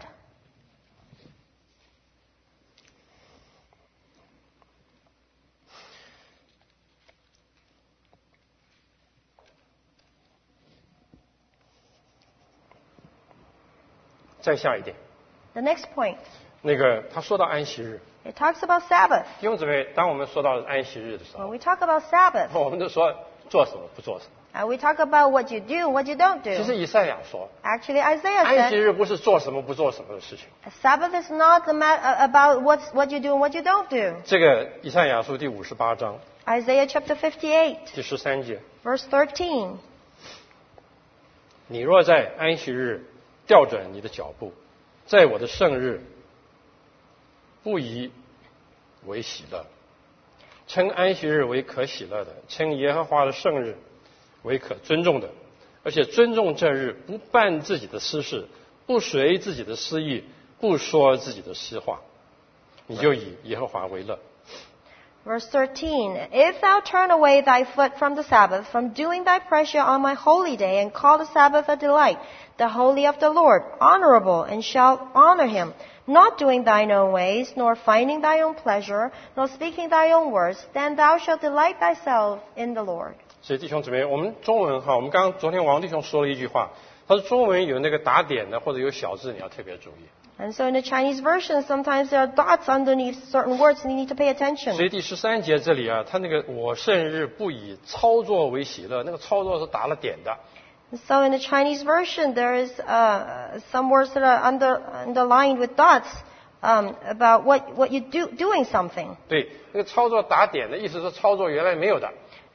再下一点， The next point, 他说到安息日， it talks about Sabbath. 弟兄姊妹，当我们说到安息日的时 When 候， we talk about Sabbath, 我们就说做什么不做什么。 and we talk about what you do and what you don't 其实 do. 以赛亚说， Actually, Isaiah 安息 said, 日不是做什么不做什么的事情。 Sabbath is not about what you do and what you don't do. 这个以赛亚书第58章 Isaiah chapter 58, 第13节， verse 13. 你若在安息日调转你的脚步，在我的圣日不以为喜乐，称安息日为可喜乐的，称耶和华的圣日为可尊重的，而且尊重这日，不办自己的私事，不随自己的私意，不说自己的私话，你就以耶和华为乐。 Verse 13, If thou turn away thy foot from the Sabbath, from doing thy pressure on my holy day, and call the Sabbath a delight, the holy of the Lord, honorable, and shalt honor him, not doing thine own ways, nor finding thy own pleasure, nor speaking thy own words, then thou shalt delight thyself in the Lord. 所以弟兄姊妹，我们中文哈，我们昨天王弟兄说了一句话，他说中文有那个打点的或者有小字，你要特别注意。 And so in the Chinese version, sometimes there are dots underneath certain words, and you need to pay 所 attention. 以第13节这里啊，他那个我圣日不以操作为喜乐，那个操作是打了点的。 And so in the Chinese version, there is some words that are underlined with dots about what you do doing something. 对，那个操作打点的意思是操作原来没有的。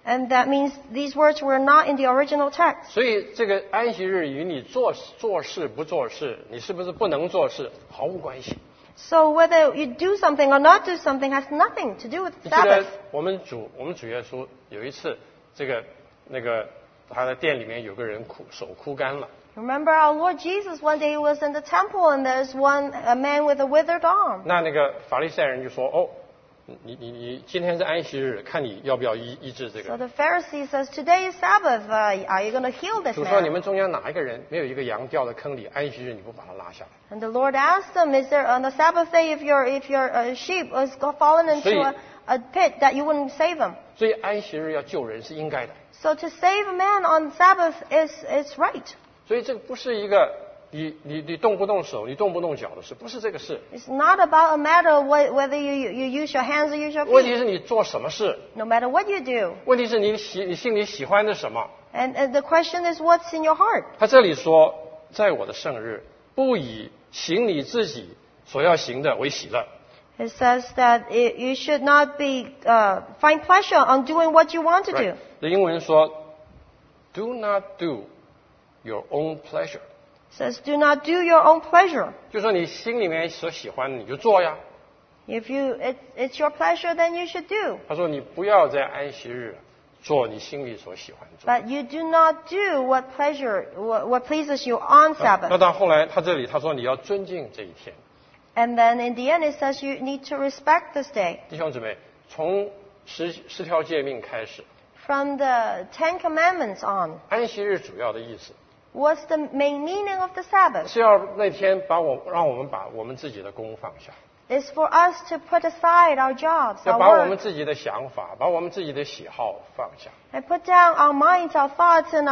And that means these words were not in the original text. 所以这个安息日与你做事不做事，你是不是不能做事毫无关系。 So whether you do something or not do something has nothing to do with 你记得 Sabbath. 我们主耶稣有一次，他的店里面有个人手枯干了。 Remember our Lord Jesus, one day he was in the temple and there's a man with a withered arm. 那个法利赛人就说：“哦，你今天是安息日，看你要不要医治这 So 个。” the Pharisee says, today is Sabbath, are you going to heal this 主说：“你 man? 们中间哪一个人没有一个羊掉在坑里，安息日你不把它拉下来？” And the Lord asked them, is there on the Sabbath day if your sheep has fallen into a pit that you wouldn't save him? 所以安息日要救人是应该的。 So to save a man on Sabbath is right. 所以这个不是一个你动不动手，你动不动脚的事，不是这个事。 It's not about a matter of whether you use your hands or use your 问题 feet. 是你做什么事， No matter what you do. 问题是你心里喜欢的什么。 And the question is what's in your heart. 他这里说，在我的圣日，不以行你自己所要行的为喜乐。 It says that you should not find pleasure on doing what you want to do. 英文说 ，Do not do your own pleasure。 It says, do not do your own pleasure. 就说你心里面所喜欢的你就做呀。 If it's your pleasure, then you should do. 他说你不要在安息日做你心里所喜欢做。 But you do not do what pleases you on 那 Sabbath. 到后来他这里他说你要尊敬这一天。 And then in the end, it says you need to respect this day. 弟兄姊妹，从十条诫命开始， From the Ten Commandments on, 安息日主要的意思 what's the main meaning of the Sabbath? 是要那天让我们把我们自己的工放下， It's for us to put aside our jobs, 要 our 把我们 work, 自己的想法，把我们自己的喜好放下， and put down our minds, our thoughts, and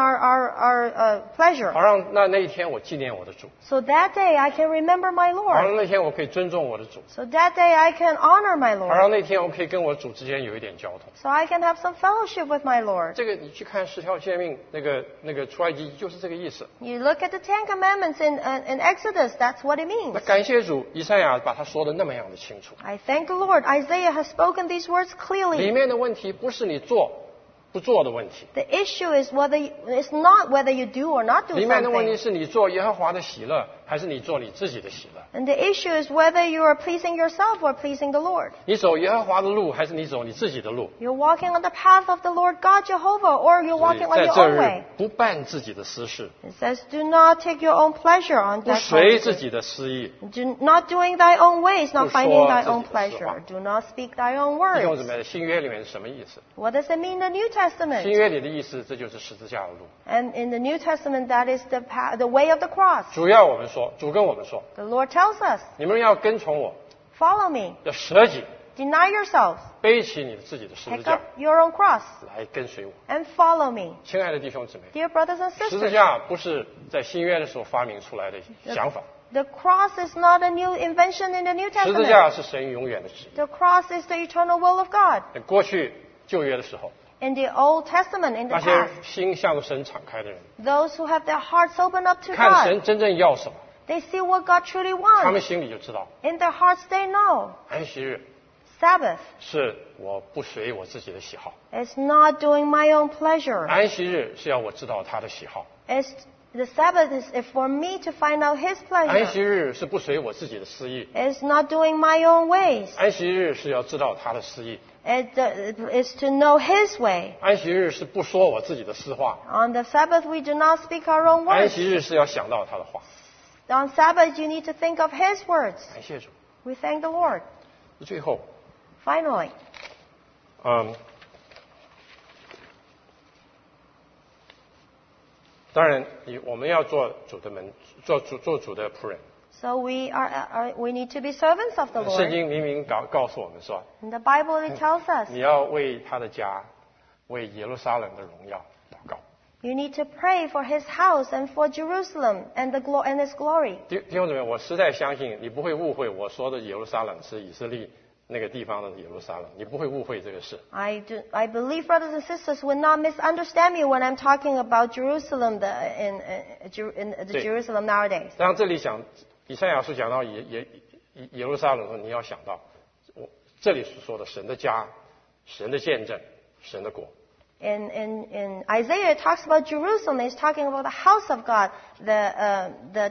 our pleasure. 好让那一天我纪念我的主， So that day I can remember my 好 Lord. 让那天我可以尊重我的主， So that day I can honor my 好 Lord. 让那天我可以跟我主之间有一点交通。 So I can have some fellowship with my Lord. 这个你去看十条诫命，那个出埃及就是这个意思。 You look at the Ten Commandments in Exodus, that's what it 那 means. 感谢主，以赛亚把他说的那么样的清楚。 I thank the Lord. Isaiah has spoken these words 里 clearly. 面的问题不是你做不做的问题， The issue is it's not whether you do or not do 里面的问题 something. 是你做耶和华的喜乐，还是你做你自己的喜乐？ And the issue is whether you are pleasing yourself or pleasing the Lord. 你走耶和华的路，还是你走你自己的路？ You're walking on the path of the Lord God Jehovah, or you're 所以 walking on 在 your 这 own 日 way. 不办自己的私事， It says, do not take your own pleasure on 不 that 随 time. 自己的私意。 Not doing thy own ways, not 不说 finding thy 自己的 own 实话。 pleasure. Do not speak thy own 弟兄姊 words. 妹，新约里面是什么意思？ What does it mean in the New 新 Testament? 约里的意思，这就是十字架的路。 And in the New Testament, that is the way of the cross. 主要我们说，主跟我们说， The Lord tells us, 你们要跟从我， follow me, 要舍己， deny yourselves, 背起你自己的十字 pick 架 up your own cross, 来跟随我。 and follow me. 亲爱的弟兄姊妹， Dear brothers and 十字 sisters, 架不是在新约的时候发明出来的想法， the cross is not a new invention in the New 十字架 Testament. 是神永远的旨意。 The cross is the eternal will of God. 过去旧约的时候， In the Old Testament, in the 那些 past, 心向着神敞开的人， those who have their hearts open up to 看 God, 神真正要什么， they see what God truly 他们 wants. 心里就知道， In their hearts, they know. 安息日 Sabbath 是我不随我自己的喜好， is not doing my own pleasure. 安息日是要我知道他的喜好， The Sabbath is for me to find out His 安息 pleasure. 日是不随我自己的私意， It's not doing my own ways. 安息日是要知道他的私意， It is to know His way. 安息日是不说我自己的私话， On the Sabbath, we do not speak our own 安 words. 息日是要想到他的话。 On Sabbath, you need to think of His words. 感谢主。 We thank the Lord. 最后， Finally, 当然，我们要做主的做主的仆人。 so we need to be servants of the 圣 Lord. 经明明告诉我们说， In the Bible, it tells us 你要为他的家，为耶路撒冷的荣耀祷告。 you need to pray for His house and for Jerusalem and His glory. 弟兄姊妹，我实在相信你不会误会我说的耶路撒冷是以色列那个地方的耶路撒冷，你不会误会这个事。 I believe brothers and sisters would not misunderstand me when I'm talking about Jerusalem, in the Jerusalem nowadays. 当然，这里讲以赛亚书讲到耶路撒冷的时候，你要想到我这里所说的神的家、神的见证、神的国。 In Isaiah, it talks about Jerusalem. It's talking about the house of God, the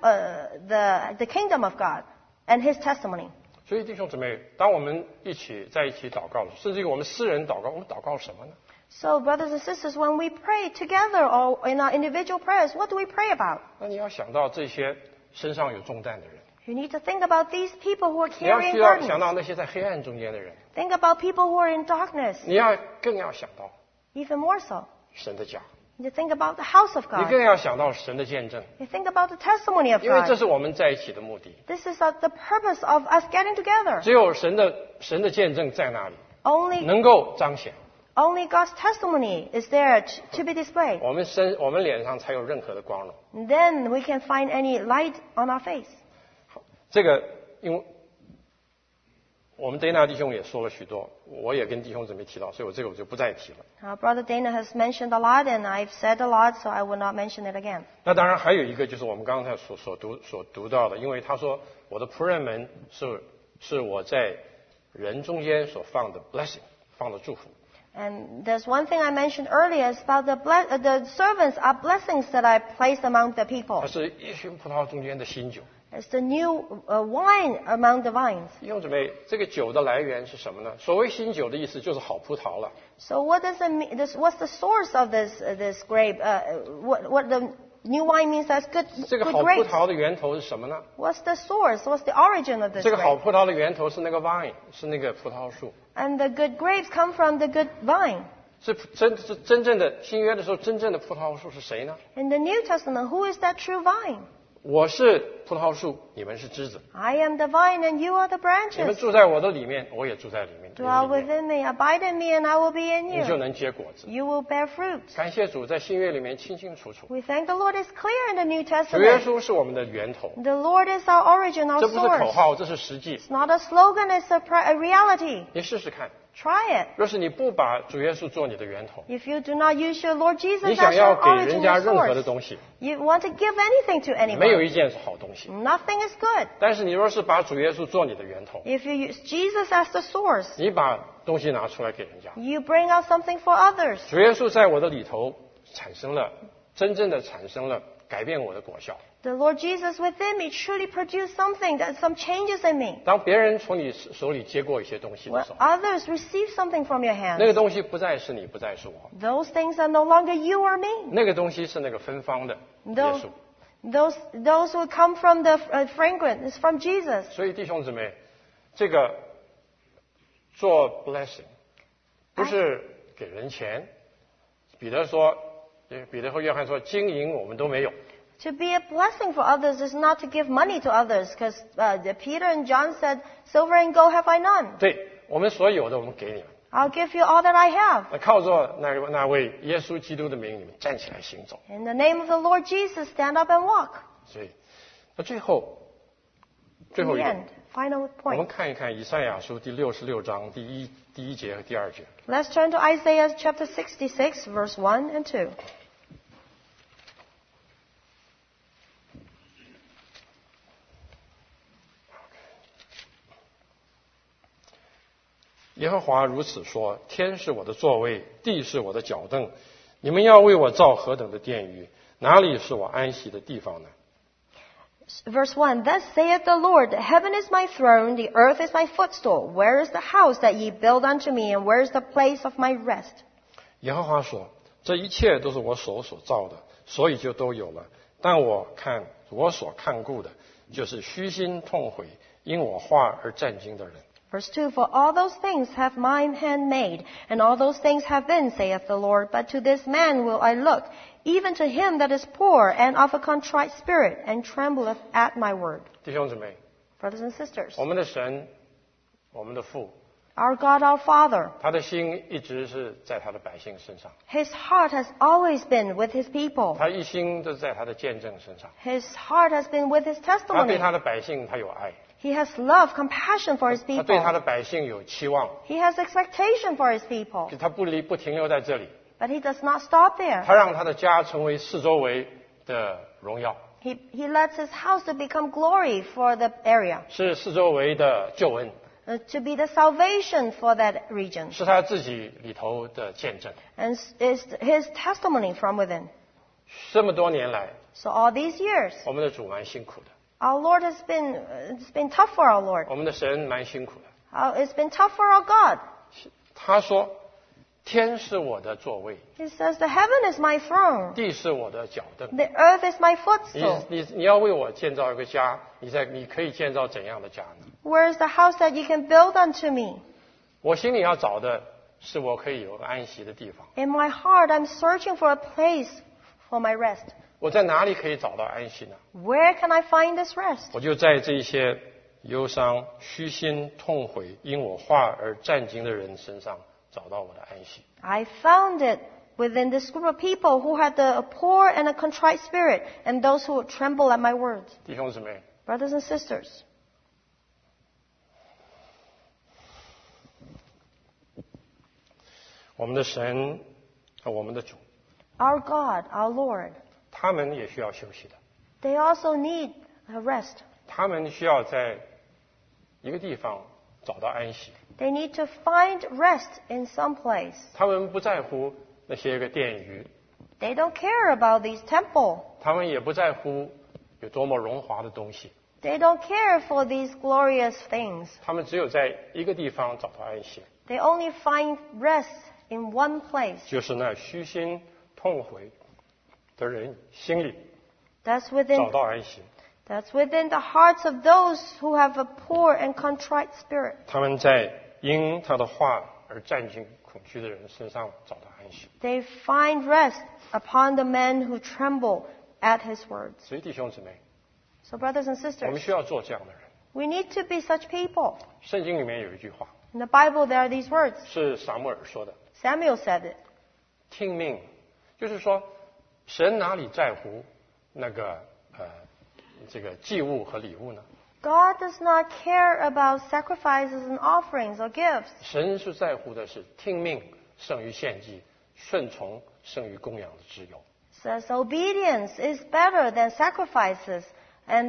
kingdom of God, and His testimony. 所以弟兄姊妹，当我们在一起祷告的时候，甚至于我们私人祷告，我们祷告什么呢？ So, brothers and sisters, when we pray together or in our individual prayers, what do we pray about? 那你要想到这些身上有重担的人， You need to think about these people who are 你要 carrying 需要想 burdens. 到那些在黑暗中间的人， Think about people who are in darkness, 你更要想到 even more so. 神的家， You think about the house of 你 God. 更要想到神的见证， You think about the testimony of 因为这 God. 是我们在一起的目的。 This is the purpose of us getting together. 只有神的见证在那里， Only 能够彰显， God's testimony is there to be displayed. 我们脸上才有任何的光荣。 And then we can find any light on our face. 这个因为我们 Dana 弟兄也说了许多，我也跟弟兄姊妹提到，所以我就不再提了。 Our brother Dana has mentioned a lot, and I've said a lot, so I will not mention it again. 那当然还有一个就是我们刚才所读到的，因为他说我的仆人们是我在人中间所放的 blessing， 放的祝福。 And there's one thing I mentioned earlier, is about the servants are blessings that I placed among the 它 people. 是一群葡萄中间的新酒。 It's the new wine among the vines. 弟兄姊妹，这个酒的来源是什么呢？所谓新酒的意思就是好葡萄了。 So what does it mean? What's the source of this grape? What the new wine means? That's good 这个 good 好葡 grapes. 萄的源头是什么呢？ What's the source? What's the origin of this 这个好 grape? 葡萄的源头是那个 vine， 是那个葡萄树， And the good grapes come from the good vine. 是真正的新约的时候，真正的葡萄树是谁呢？ In the New Testament, who is that true vine? 我是葡萄树，你们是枝子。 I am the vine and you are the 你们 branches. 住在我的里面，我也住在里面， Dwell 你们里面 within me, abide in me, and I will be in 你就 you. 能结果子。 You will bear fruit. 感谢主，在新约里面清清楚楚， We thank the Lord is clear in the New 主耶 Testament. 稣是我们的源头， The Lord is our origin, our 这不是口 source. 号，这是实际。 It's not a slogan, it's a reality. 你试试看， Try it. 若是你不把主耶稣做你的源头， If you do not use your Lord Jesus 你 as 想 your 要给 origin, 人家 your 任何的 source, 东西， you want to give anything to 没有 anyone. 一件是好东西。 Nothing is good. 但是你若是把主耶稣做你的源头， If you use Jesus as the source, 你把东西拿出来给人家， you bring out something for others. 主耶稣在我的里头真正的产生了改变我的果效。 The Lord Jesus within me truly produced something, some changes in me. 当别人从你手里接过一些东西的 When 时候， others receive something from your 那个 hands, 东西不再是你，不再是我， those things are no longer you or me. 那个东西是那个芬芳的耶 Those, 稣。 those will come from the fragrance, is from Jesus. 所以弟兄姊妹，这个做 blessing 不是给人钱。彼得和约翰说，金银我们都没有。 To be a blessing for others is not to give money to others, because Peter and John said, silver and gold have I none. 对，我们所有的我们给你们。 I'll give you all that I have. 那靠着那位耶稣基督的名，你们站起来行走。 In the name of the Lord Jesus, stand up and walk. 所以，那最后 In 一 the 个， end, final 我们 point. 看一看以赛亚书第66章第一节和第二节。 Let's turn to Isaiah chapter 66, verse 1 and 2. 耶和华如此说：天是我的座位，地是我的脚凳。你们要为我造何等的殿宇？哪里是我安息的地方呢？ Verse 1, Thus saith the Lord, Heaven is my throne, the earth is my footstool. Where is the house that ye build unto me, and where is the place of my rest? 耶和华说：这一切都是我手所造的，所以就都有了。但我所看顾的，就是虚心痛悔，因我话而战惊的人。 Verse 2, For all those things have mine hand made, and all those things have been, saith the Lord. But to this man will I look, even to him that is poor and of a contrite spirit, and trembleth at my word. 弟兄姊妹， Brothers and sisters, 我们的神，我们的父， our God, our Father, 他的心一直是在他的百姓身上， His heart has always been with His people. 他一心都在他的见证身上。 His heart has been with His 他对 testimony. 他的百姓，他有爱； He has love, compassion for His 他对他 people. 的百姓有期望。 He has expectation for His people. 他不停留在这里， But He does not stop there. 他让他的家成为四周围的荣耀， He lets His house to become glory for the area. 是四周围的救恩。 to be the salvation for that region. 是他自己里头的见证。 And it's his testimony from within. 这么多年来， So all these years, 我们的主蛮辛苦的， our Lord has been, it's been tough for our Lord. 我们的神蛮辛苦的。 It's been tough for our God. 他说：“天是我的座位， He says, the heaven is my throne. 地是我的脚凳。 The earth is my footstool. 你要为我建造一个家，你可以建造怎样的家呢？ Where is the house that you can build unto me? 我心里要找的是我可以有个安息的地方。 In my heart, I'm searching for a place for my rest. 我在哪里可以找到安息呢？ Where can I find this rest? 我就在这些忧伤、虚心、痛悔、因我话而战惊的人身上找到我的安息。 I found it within this group of people who had a poor and a contrite spirit, and those who would tremble at my words. 弟兄姊妹， Brothers and sisters, 我们的神和我们的主， our God, our Lord, 他们也需要休息的。 they also need a rest. 他们需要在一个地方找到安息。 They need to find rest in some place. 他们不在乎那些个殿宇， They don't care about these temples. 他们也不在乎有多么荣华的东西， They don't care for these glorious things. 他们只有在一个地方找到安息， They only find rest in one place. 就是那虚心痛悔的人心里 That's 找 within, 到安息。 that's within the hearts of those who have a poor and contrite spirit. 他们在因他的话而战惊恐惧的人身上找到安息。 They find rest upon the men who tremble at his words. 所以弟兄姊妹， So brothers and 我们 sisters, 需要做这样的人。 we need to be such people. 圣经里面有一句话 In the Bible, there are these words. 是撒母耳说的： Samuel said it. 听命，就是说，神哪里在乎那个这个祭物和礼物呢？ God does not care about sacrifices and offerings or gifts. 神是在乎的是听命胜于献祭，顺从胜于供养的自由。 Says obedience is better than sacrifices, and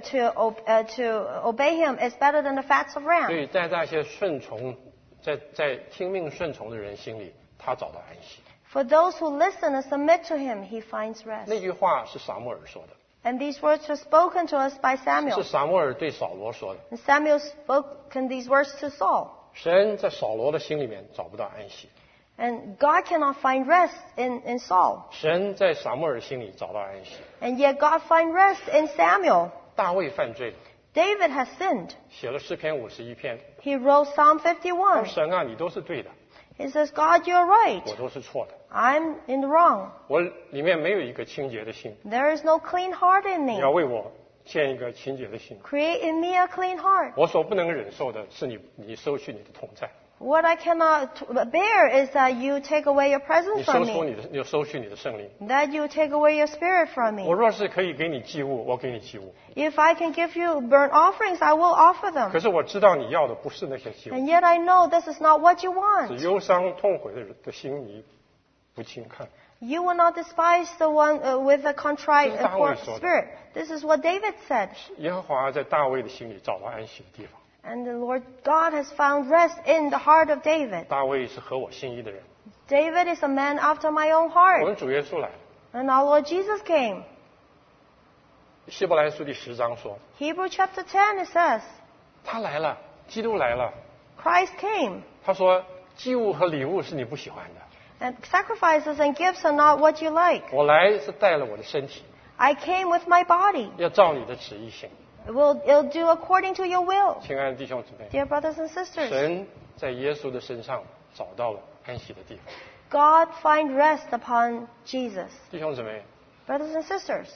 to obey Him is better than the fats of 所 ram. 以在那些顺从，在听命顺从的人心里，他找到安息。 For those who listen and submit to Him, He finds rest. 那句话是撒母耳说的， And these words were spoken to us by 是 Samuel. 撒母耳对扫罗说的。 And Samuel spoken these words to Saul. 神在扫罗的心里面找不到安息， And God cannot find rest in Saul. 神在撒母耳心里找到安息。 And yet God find rest in Samuel. 大卫犯罪了， David has sinned. 写了诗篇51篇， He wrote Psalm 说 51. 神啊，你都是对的， He says, God, you're right. 我都是错的， I'm in the wrong. 我里面没有一个清洁的心， There is no clean heart in 你 me. 要为我建一个清洁的心。 Create in me a clean heart. 我所不能忍受的是你收去你的同在， What I cannot bear is that you take away your 你 presence 收 from 出 me. 你收去你的圣灵。 That you take away your spirit from 我 me. 若是可以给你祭物，我给你祭物。 If I can give you burnt offerings, I will offer 可 them. 是我知道你要的不是那些祭物， And yet I know this is not what you 是 want. 忧伤痛悔的人的心你不轻看。 You will not despise the one with a contrite and poor 这是大卫说的。 spirit. This is what David said. 耶和华在大卫的心里找到安息的地方。 And the Lord God has found rest in the heart of David. 大卫是合我心意的人。 David is a man after my own 我 heart. 们主耶稣来了， And our Lord Jesus came. 希伯来书第10章说， Hebrew chapter 10 it says, 他来了，基督来了。 Christ came. 他说，祭物和礼物是你不喜欢的， And sacrifices and gifts are not what you like. 我来是带了我的身体， I came with my body. 要照你的旨意行。 It'll do according to your will. 亲爱的弟兄姊妹， Dear brothers and sisters, 神在耶稣的身上找到了安息的地方。 God find rest upon Jesus. 弟兄姊妹， Brothers and sisters,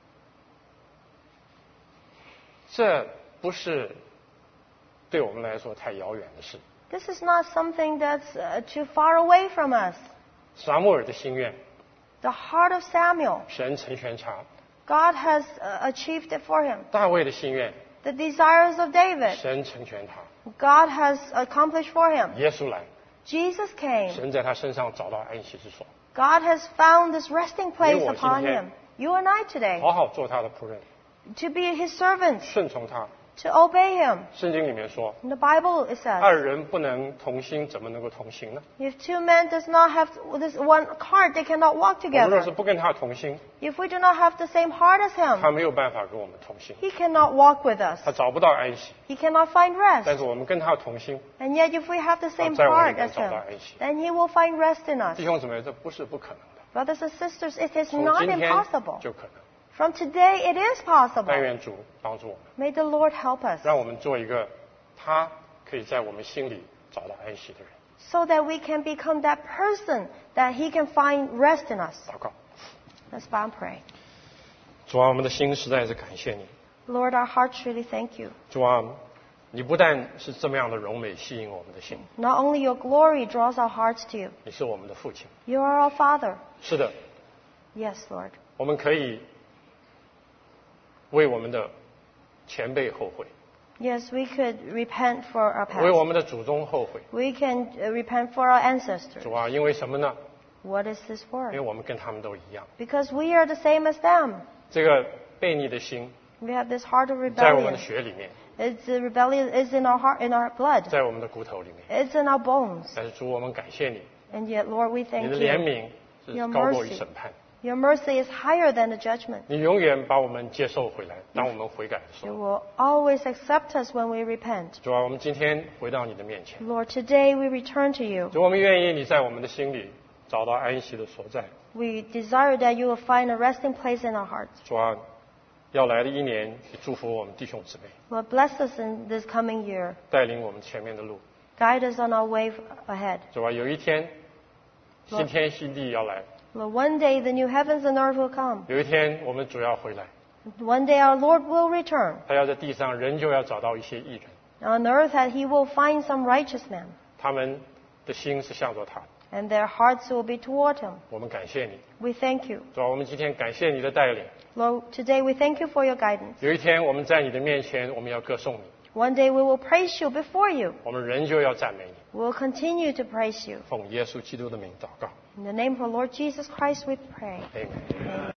这不是对我们来说太遥远的事。 this is not something that's too far away from us. 撒母耳的心愿， The heart of Samuel, 神成全他； God has achieved it for him. 大卫的心愿， The desires of David, 神成全他； God has accomplished for him. 耶稣来， Jesus came. 神在他身上找到安息之所。 God has found this resting place 你我今天 upon him. You and I today, 好好做他的仆人， to be his servants, 顺从他， to obey Him. 圣经里面说， In the Bible it 二 says, 人不能同心，怎么能够同行呢？ if two men does not have this one heart, they cannot walk 我们若是 together. 不跟他同心， If we do not have the same heart as 他 Him, 没有办法跟我们同行， He cannot walk with us. 他找不到安息。 He cannot find 但 rest. 是我们跟他同心， And yet if we have the same 在我们里 heart 面 as 找到 Him, 安息。 then He will find rest in us. 弟兄姊妹，这不是不可能的， Brothers and sisters, it is 从 not 今天 impossible. 就可能。 From today, it is 但 possible. 愿主帮助我们， May the Lord help us 让我们做一个他可以在我们心里找到安息的人。 so that we can become that person that He can find rest in us. 祷告， Let's bow and pray. 主啊，我们的心实在是感谢你。 Lord, our hearts really thank you. 主啊，你不但是这么样的荣美吸引我们的心， Not only your glory draws our hearts to you, 你是我们的父亲。 you are our Father. 是的， Yes, Lord. 我们可以为我们的前辈后悔， Yes, we could repent for our 为我 past. 们的祖宗后悔。 We can repent for our ancestors. 主啊，因为什么呢？ What is this 因为 for? 我们跟他们都一样。 Because we are the same as them. 这个悖逆的心 We have this heart of 在我们的 rebellion. 血里面， It's rebellion is in our heart, in our blood. 在我们的骨头里面。 It's in our bones. 但是主，我们感谢你， And yet, Lord, we 你 thank 的怜 you. 悯是 Your 高过于 mercy. 审判。 Your mercy is higher than the judgment. 你永远把我们接受回来，当我们悔改的时 You 候。 will always accept us when we repent. 主啊，我们今天回到你的面前， Lord, today we return to you. 主，我们愿意你在我们的心里找到安息的所在。 We desire that you will find a resting place in our hearts. 主啊，要来的一年，也祝福我们弟兄姊妹， Lord, bless us in this coming year. 带领我们前面的路。 Guide us on our way ahead. 主啊，有一天，新天新地要来， Lord, one day the new heavens and earth will come. 有一天我们主要回来， One day our Lord will return. 他要在地上仍旧要找到一些义人， On earth that he will find some righteous men. 他们的心是向着他的。 And their hearts will be toward him. 我们感谢你， We thank you. 主啊，我们今天感谢你的带领。 Lord, today we thank you for your guidance. 有一天我们在你的面前，我们要歌颂你， One day we will praise you before you. 我们仍旧要赞美你。 We will continue to praise you. 奉耶稣基督的名祷告 In the name of our Lord Jesus Christ we pray. ，Amen。